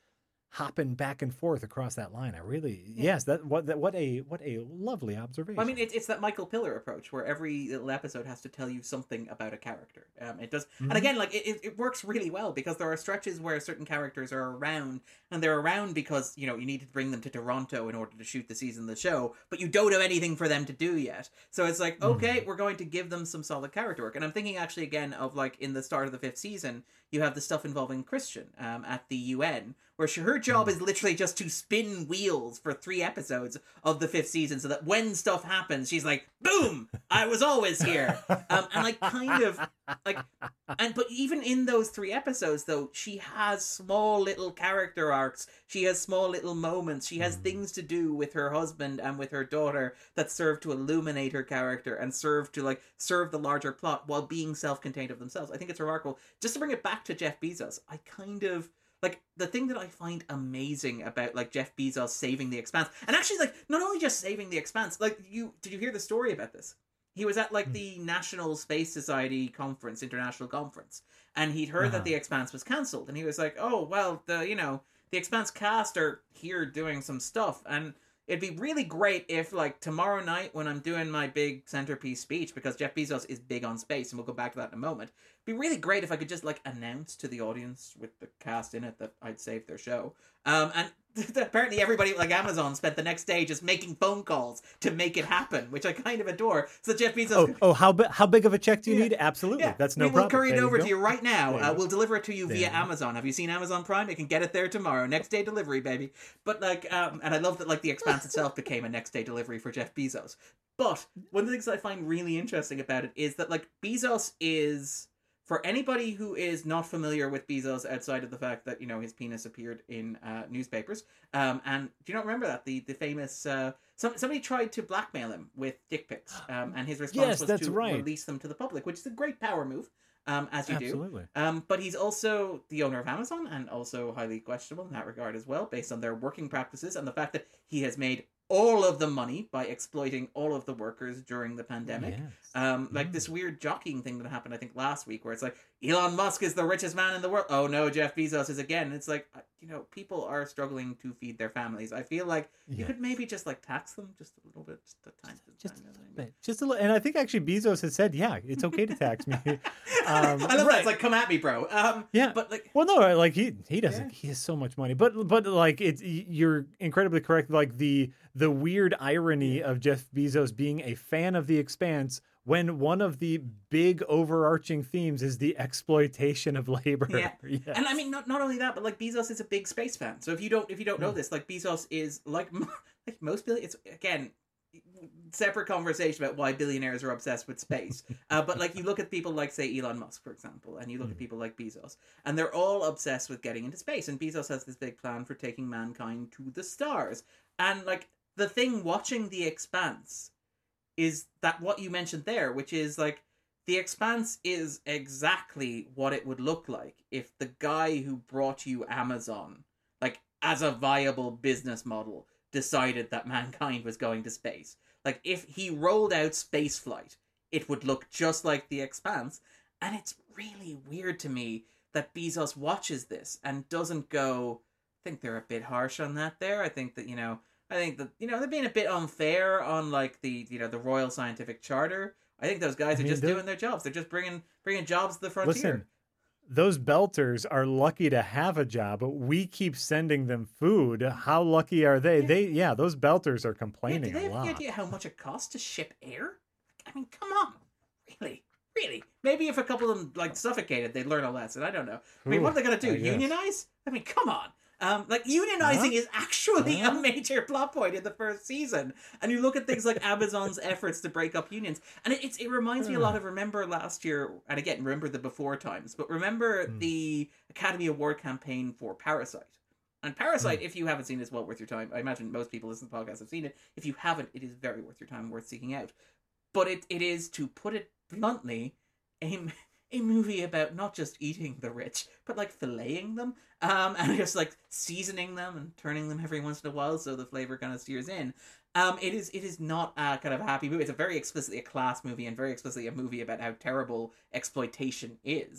hopping back and forth across that line. I really, yeah. yes, that what that what a what a lovely observation. Well, I mean, it's it's that Michael Piller approach where every little episode has to tell you something about a character. Um, it does, mm-hmm. and again, like it, it works really well because there are stretches where certain characters are around, and they're around because you know you need to bring them to Toronto in order to shoot the season of the show, but you don't have anything for them to do yet. So it's like, okay, mm-hmm. we're going to give them some solid character work. And I'm thinking actually again of like in the start of the fifth season, you have the stuff involving Christian um, at the U N, where she, her job is literally just to spin wheels for three episodes of the fifth season so that when stuff happens, she's like, boom, I was always here. Um, and like kind of like, and but even in those three episodes though, she has small little character arcs. She has small little moments. She has things to do with her husband and with her daughter that serve to illuminate her character and serve to like serve the larger plot while being self-contained of themselves. I think it's remarkable. Just to bring it back to Jeff Bezos, I kind of like the thing that I find amazing about like Jeff Bezos saving the Expanse, and actually like not only just saving the Expanse, like you did you hear the story about this? He was at like the National Space Society conference, international conference, and he'd heard uh-huh. that the Expanse was cancelled, and he was like, "Oh well, the you know the Expanse cast are here doing some stuff, and it'd be really great if like tomorrow night when I'm doing my big centerpiece speech, because Jeff Bezos is big on space, and we'll go back to that in a moment. It'd be really great if I could just like announce to the audience with the cast in it that I'd saved their show." Um, and apparently everybody like Amazon spent the next day just making phone calls to make it happen, which I kind of adore. So Jeff Bezos. Oh, oh how bi- how big of a check do you yeah. need? Absolutely, yeah. that's no we, problem. We'll courier it over you to you right now. Uh, we'll deliver it to you there via you Amazon. Have you seen Amazon Prime? You can get it there tomorrow. Next day delivery, baby. But like, um, and I love that like the Expanse itself became a next day delivery for Jeff Bezos. But one of the things I find really interesting about it is that like Bezos is. For anybody who is not familiar with Bezos outside of the fact that, you know, his penis appeared in uh, newspapers, um, and do you not remember that? The the famous, uh, some, somebody tried to blackmail him with dick pics, um, and his response yes, was that's to right. release them to the public, which is a great power move, um, as you Absolutely. do. Um, but he's also the owner of Amazon, and also highly questionable in that regard as well, based on their working practices, and the fact that he has made all of the money by exploiting all of the workers during the pandemic. Yes. Um, like mm. this weird jockeying thing that happened, I think, last week, where it's like, Elon Musk is the richest man in the world. Oh no, Jeff Bezos is again. It's like, you know, people are struggling to feed their families. I feel like yeah. you could maybe just like tax them just a little bit, just a tiny bit. Just, just a little bit. Just a little. And I think actually Bezos has said, yeah, it's okay to tax me. um, I love right. that. It's like, come at me, bro. Um, yeah. But like, well, no, like he, he doesn't, yeah. he has so much money, but, but like it's, you're incredibly correct. Like the, the weird irony yeah. of Jeff Bezos being a fan of The Expanse when one of the big overarching themes is the exploitation of labor. Yeah. yes. And I mean, not not only that, but like Bezos is a big space fan. So if you don't if you don't know this, like Bezos is like like most billion. It's again separate conversation about why billionaires are obsessed with space. uh, but like you look at people like say Elon Musk, for example, and you look mm. at people like Bezos, and they're all obsessed with getting into space. And Bezos has this big plan for taking mankind to the stars. And like the thing watching The Expanse is that what you mentioned there, which is like The Expanse is exactly what it would look like if the guy who brought you Amazon, like as a viable business model, decided that mankind was going to space. Like if he rolled out spaceflight, it would look just like The Expanse. And it's really weird to me that Bezos watches this and doesn't go, I think they're a bit harsh on that there. I think that, you know, I think that, you know, they're being a bit unfair on, like, the, you know, the Royal Scientific Charter. I think those guys I are mean, just doing their jobs. They're just bringing bringing jobs to the frontier. Listen, those belters are lucky to have a job, but we keep sending them food. How lucky are they? Yeah. They, yeah, those belters are complaining yeah, do they a lot. have any idea how much it costs to ship air? I mean, come on. Really? Really? Maybe if a couple of them, like, suffocated, they'd learn a lesson. I don't know. I mean, Ooh, what are they going to do? Unionize? I mean, come on. Um, like, unionizing huh? is actually huh? a major plot point in the first season. And you look at things like Amazon's efforts to break up unions. And it, it's, it reminds me a lot of, remember last year, and again, remember the before times, but remember mm. the Academy Award campaign for Parasite. And Parasite, mm. if you haven't seen it, is well worth your time. I imagine most people listening to the podcast have seen it. If you haven't, it is very worth your time, worth seeking out. But it, it is, to put it bluntly, a, a movie about not just eating the rich, but like filleting them, um, and just like seasoning them and turning them every once in a while so the flavor kind of steers in. Um, it is it is not a kind of a happy movie. It's a very explicitly a class movie and very explicitly a movie about how terrible exploitation is.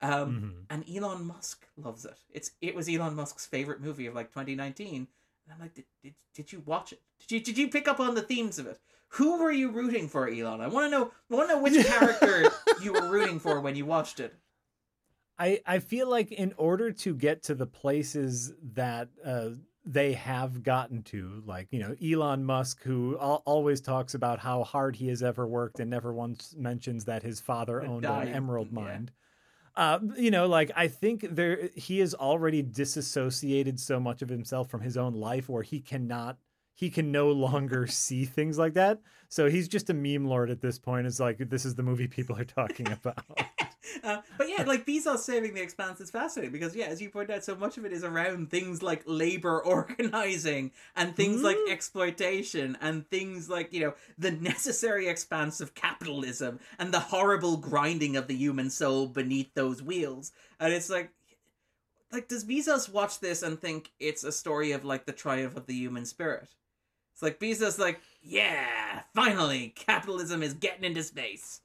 Um, Mm-hmm. and Elon Musk loves it. It's it was Elon Musk's favorite movie of like twenty nineteen. And I'm like, did, did, did you watch it? Did you did you pick up on the themes of it? Who were you rooting for, Elon? I want to know. I want to know which character you were rooting for when you watched it. I I feel like in order to get to the places that uh, they have gotten to, like, you know, Elon Musk, who al- always talks about how hard he has ever worked and never once mentions that his father The owned dive, an emerald yeah. mine. Uh, you know, like, I think there he is already disassociated so much of himself from his own life where he cannot, he can no longer see things like that. So he's just a meme lord at this point. It's like, this is the movie people are talking about. Uh, but yeah, like Bezos saving the Expanse is fascinating because, yeah, as you point out, so much of it is around things like labor organizing and things Mm-hmm. like exploitation and things like, you know, the necessary expanse of capitalism and the horrible grinding of the human soul beneath those wheels. And it's like, like, does Bezos watch this and think it's a story of like the triumph of the human spirit? It's like Bezos, like, yeah, finally, capitalism is getting into space.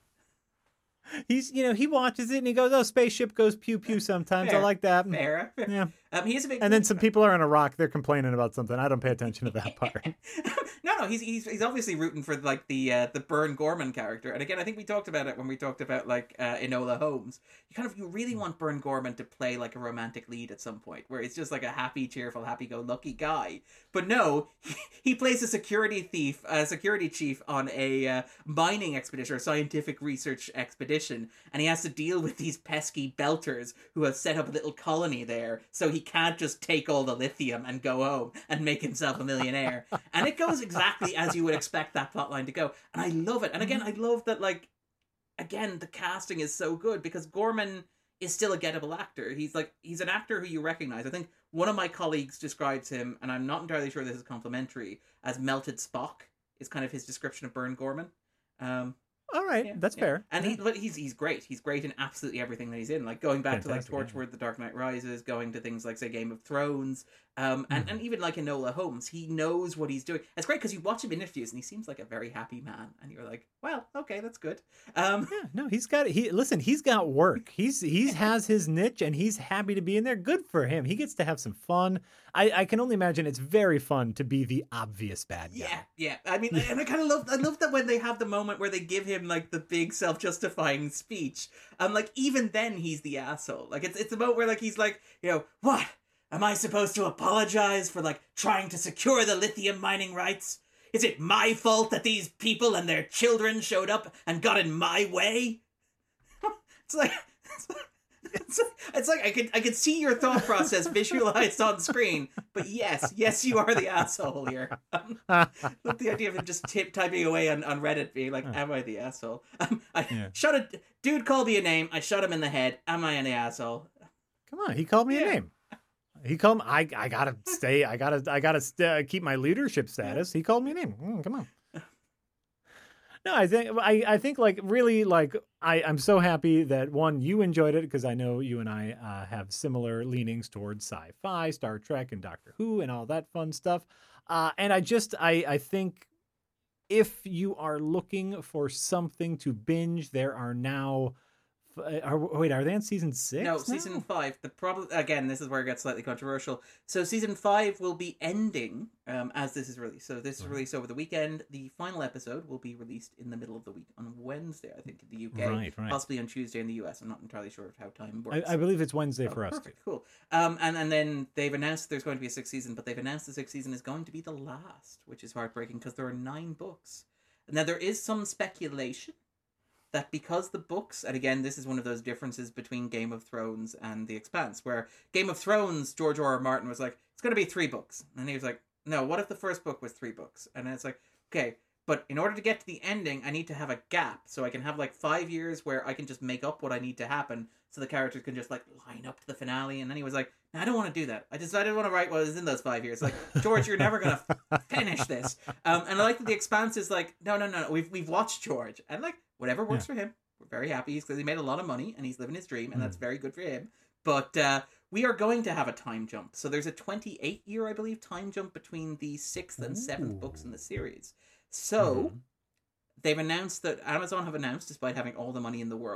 He's, you know, he watches it and he goes, "Oh, spaceship goes pew pew sometimes. Fair, I like that." Fair. Yeah. Um, he's a big. And then some people are on a rock. They're complaining about something. I don't pay attention to that part. no, no, he's he's he's obviously rooting for like the uh, the Bern Gorman character. And again, I think we talked about it when we talked about like uh, Enola Holmes. You kind of you really want Bern Gorman to play like a romantic lead at some point, where it's just like a happy, cheerful, happy-go-lucky guy. But no, he, he plays a security thief, a security chief on a uh, mining expedition or scientific research expedition, and he has to deal with these pesky belters who have set up a little colony there, so he can't just take all the lithium and go home and make himself a millionaire. And it goes exactly as you would expect that plotline to go. And I love it. And again, I love that, like, again, the casting is so good because Gorman is still a gettable actor. He's like, he's an actor who you recognize. I think one of my colleagues describes him, and I'm not entirely sure this is complimentary, as melted Spock is kind of his description of Bern Gorman. Um, All right, Yeah, that's yeah. fair. And he, but he's he's great. He's great in absolutely everything that he's in. Like going back Fantastic, to like yeah. Torchwood, The Dark Knight Rises, going to things like say Game of Thrones, um, and, Mhm. and even like Enola Holmes. He knows what he's doing. It's great because you watch him in interviews and he seems like a very happy man, and you're like, well, okay, that's good. Um, Yeah, no, he's got he. Listen, he's got work. He's he's has his niche, and he's happy to be in there. Good for him. He gets to have some fun. I, I can only imagine it's very fun to be the obvious bad guy. Yeah, yeah. I mean, and I kind of love, I love that when they have the moment where they give him like the big self-justifying speech, and like even then he's the asshole. Like it's it's a moment where like he's like, you know, what am I supposed to apologize for like trying to secure the lithium mining rights? Is it my fault that these people and their children showed up and got in my way? It's like. It's like It's, it's like I could I could see your thought process visualized on screen, but yes, yes, you are the asshole here. Um, with the idea of him just tip, typing away on, on Reddit, being like, "Am I the asshole?" Um, I Yeah. shot a dude called me a name. I shot him in the head. Am I an asshole? Come on, he called me Yeah. a name. He called me, I I gotta stay. I gotta I gotta st- keep my leadership status. He called me a name. Mm, come on. No, I think I, I think like really like I, I'm so happy that one, you enjoyed it because I know you and I uh, have similar leanings towards sci-fi, Star Trek, and Doctor Who, and all that fun stuff. Uh, and I just I I think if you are looking for something to binge, there are now. Are, wait, are they on season six? No, now? season five. The problem again, this is where it gets slightly controversial. So season five will be ending um, as this is released. So this is Right. released over the weekend. The final episode will be released in the middle of the week on Wednesday, I think, in the U K. Right, right. Possibly on Tuesday in the U S. I'm not entirely sure of how time works. I, I believe it's Wednesday Oh, for us. perfect, cool. Um, and, and then they've announced there's going to be a sixth season, but they've announced the sixth season is going to be the last, which is heartbreaking because there are nine books. Now, there is some speculation that because the books, and again, this is one of those differences between Game of Thrones and The Expanse, where Game of Thrones, George R. R. Martin was like, it's going to be three books. And he was like, no, what if the first book was three books? And it's like, okay, but in order to get to the ending, I need to have a gap. So I can have like five years where I can just make up what I need to happen so the characters can just like line up to the finale. And then he was like, no, I don't want to do that. I just, I didn't want to write what was in those five years. Like, George, you're never going to f- finish this. Um, and I like that The Expanse is like, no, no, no, no. We've, we've watched George. And like, whatever works Yeah. for him. We're very happy because he made a lot of money and he's living his dream. And Mm. that's very good for him. But uh, we are going to have a time jump. So there's a twenty-eight year, I believe, time jump between the sixth and seventh Ooh. books in the series. So Mhm. they've announced that Amazon have announced, despite having all the money in the world,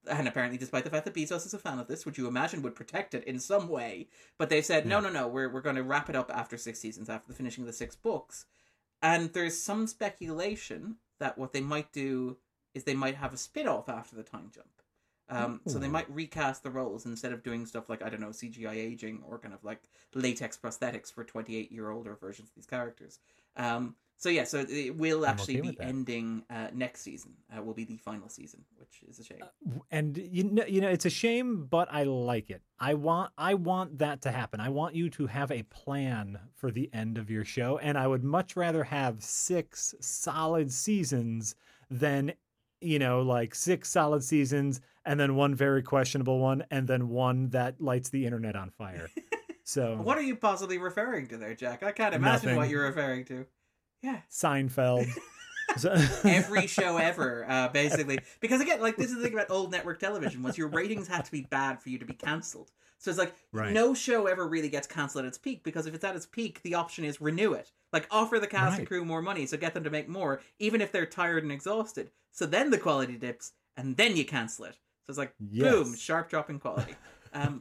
and apparently despite the fact that Bezos is a fan of this, which you imagine would protect it in some way, but they've said, no, Yeah. no, no, we're, we're going to wrap it up after six seasons, after the finishing of the six books. And there's some speculation that what they might do is they might have a spin-off after the time jump. Um, so they Ooh. might recast the roles instead of doing stuff like, I don't know, C G I aging or kind of like latex prosthetics for twenty-eight-year-older versions of these characters. Um, so yeah, so it will I'm actually okay be with that. ending uh, next season. Uh, will be the final season, which is a shame. And you know, you know, it's a shame, but I like it. I want, I want that to happen. I want you to have a plan for the end of your show, and I would much rather have six solid seasons than, you know, like six solid seasons and then one very questionable one, and then one that lights the internet on fire. So, What are you possibly referring to there, Jack? I can't imagine Nothing. what you're referring to. Yeah. Seinfeld. So- Every show ever, uh, basically. Because again, like, this is the thing about old network television, was your ratings had to be bad for you to be cancelled. So it's like, Right. no show ever really gets cancelled at its peak, because if it's at its peak, the option is renew it. Like, offer the cast and Right. crew more money, so get them to make more, even if they're tired and exhausted. So then the quality dips, and then you cancel it. So it's like, boom, Yes. sharp drop in quality. Um,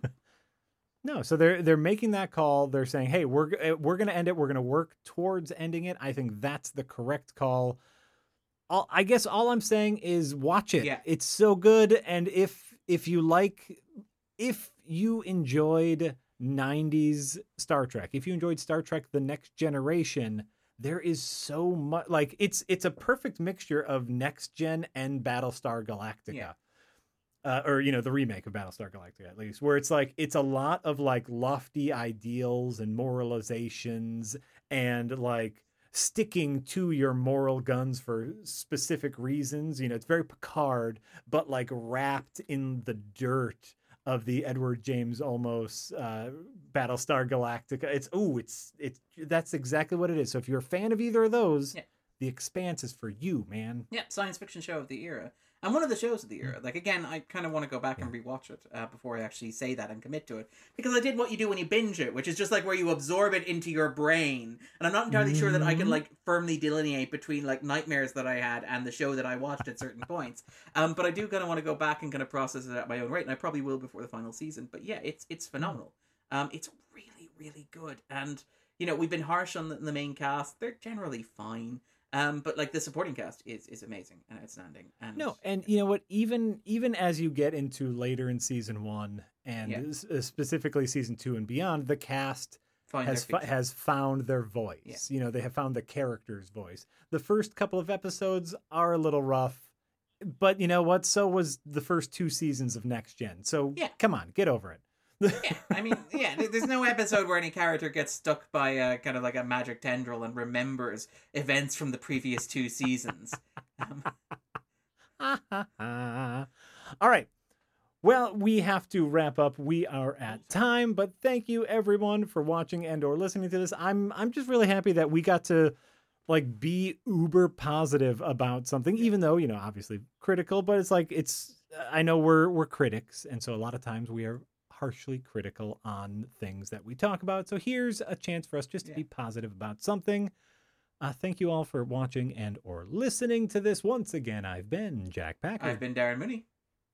No, so they're they're making that call. They're saying, "Hey, we're g- uh, we're going to end it. We're going to work towards ending it." I think that's the correct call. All, I guess all I'm saying is watch it. Yeah. It's so good, and if if you like, if you enjoyed nineties Star Trek, if you enjoyed Star Trek: The Next Generation, there is so much. Like it's it's a perfect mixture of Next Gen and Battlestar Galactica. Yeah. Uh, or, you know, the remake of Battlestar Galactica, at least, where it's like, it's a lot of like lofty ideals and moralizations and like sticking to your moral guns for specific reasons. You know, it's very Picard, but like wrapped in the dirt of the Edward James Olmos uh, Battlestar Galactica. It's, oh, it's, it's, that's exactly what it is. So if you're a fan of either of those, Yeah. The Expanse is for you, man. Yeah, science fiction show of the era. And one of the shows of the era. Like, again, I kind of want to go back and rewatch it uh, before I actually say that and commit to it. Because I did what you do when you binge it, which is just like where you absorb it into your brain. And I'm not entirely sure that I can, Mhm. like, firmly delineate between, like, nightmares that I had and the show that I watched at certain points. Um, but I do kind of want to go back and kind of process it at my own rate. And I probably will before the final season. But yeah, it's it's phenomenal. Um, it's really, really good. And, you know, we've been harsh on the, the main cast. They're generally fine. Um, but like the supporting cast is, is amazing and outstanding. And No, and you know what? Even even as you get into later in season one and Yeah. s- uh, specifically season two and beyond, the cast find has their fi- feet. has found their voice. Yeah. You know, they have found the character's voice. The first couple of episodes are a little rough, but you know what? So was the first two seasons of Next Gen. So Yeah. come on, get over it. Yeah, I mean, yeah, there- there's no episode where any character gets stuck by a kind of like a magic tendril and remembers events from the previous two seasons. Um, All right. Well, we have to wrap up. We are at time, but thank you everyone for watching and or listening to this. I'm I'm just really happy that we got to like be uber positive about something, even though, you know, obviously critical, but it's like it's I know we're we're critics, and so a lot of times we are harshly critical on things that we talk about. So here's a chance for us just to Yeah. be positive about something. Uh, thank you all for watching and or listening to this. Once again, I've been Jack Packer. I've been Darren Mooney.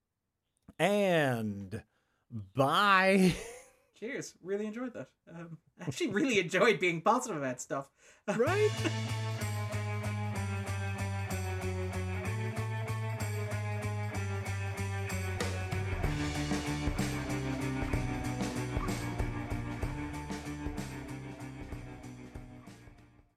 And bye. Cheers. Really enjoyed that. Um, I actually really enjoyed being positive about stuff. Right?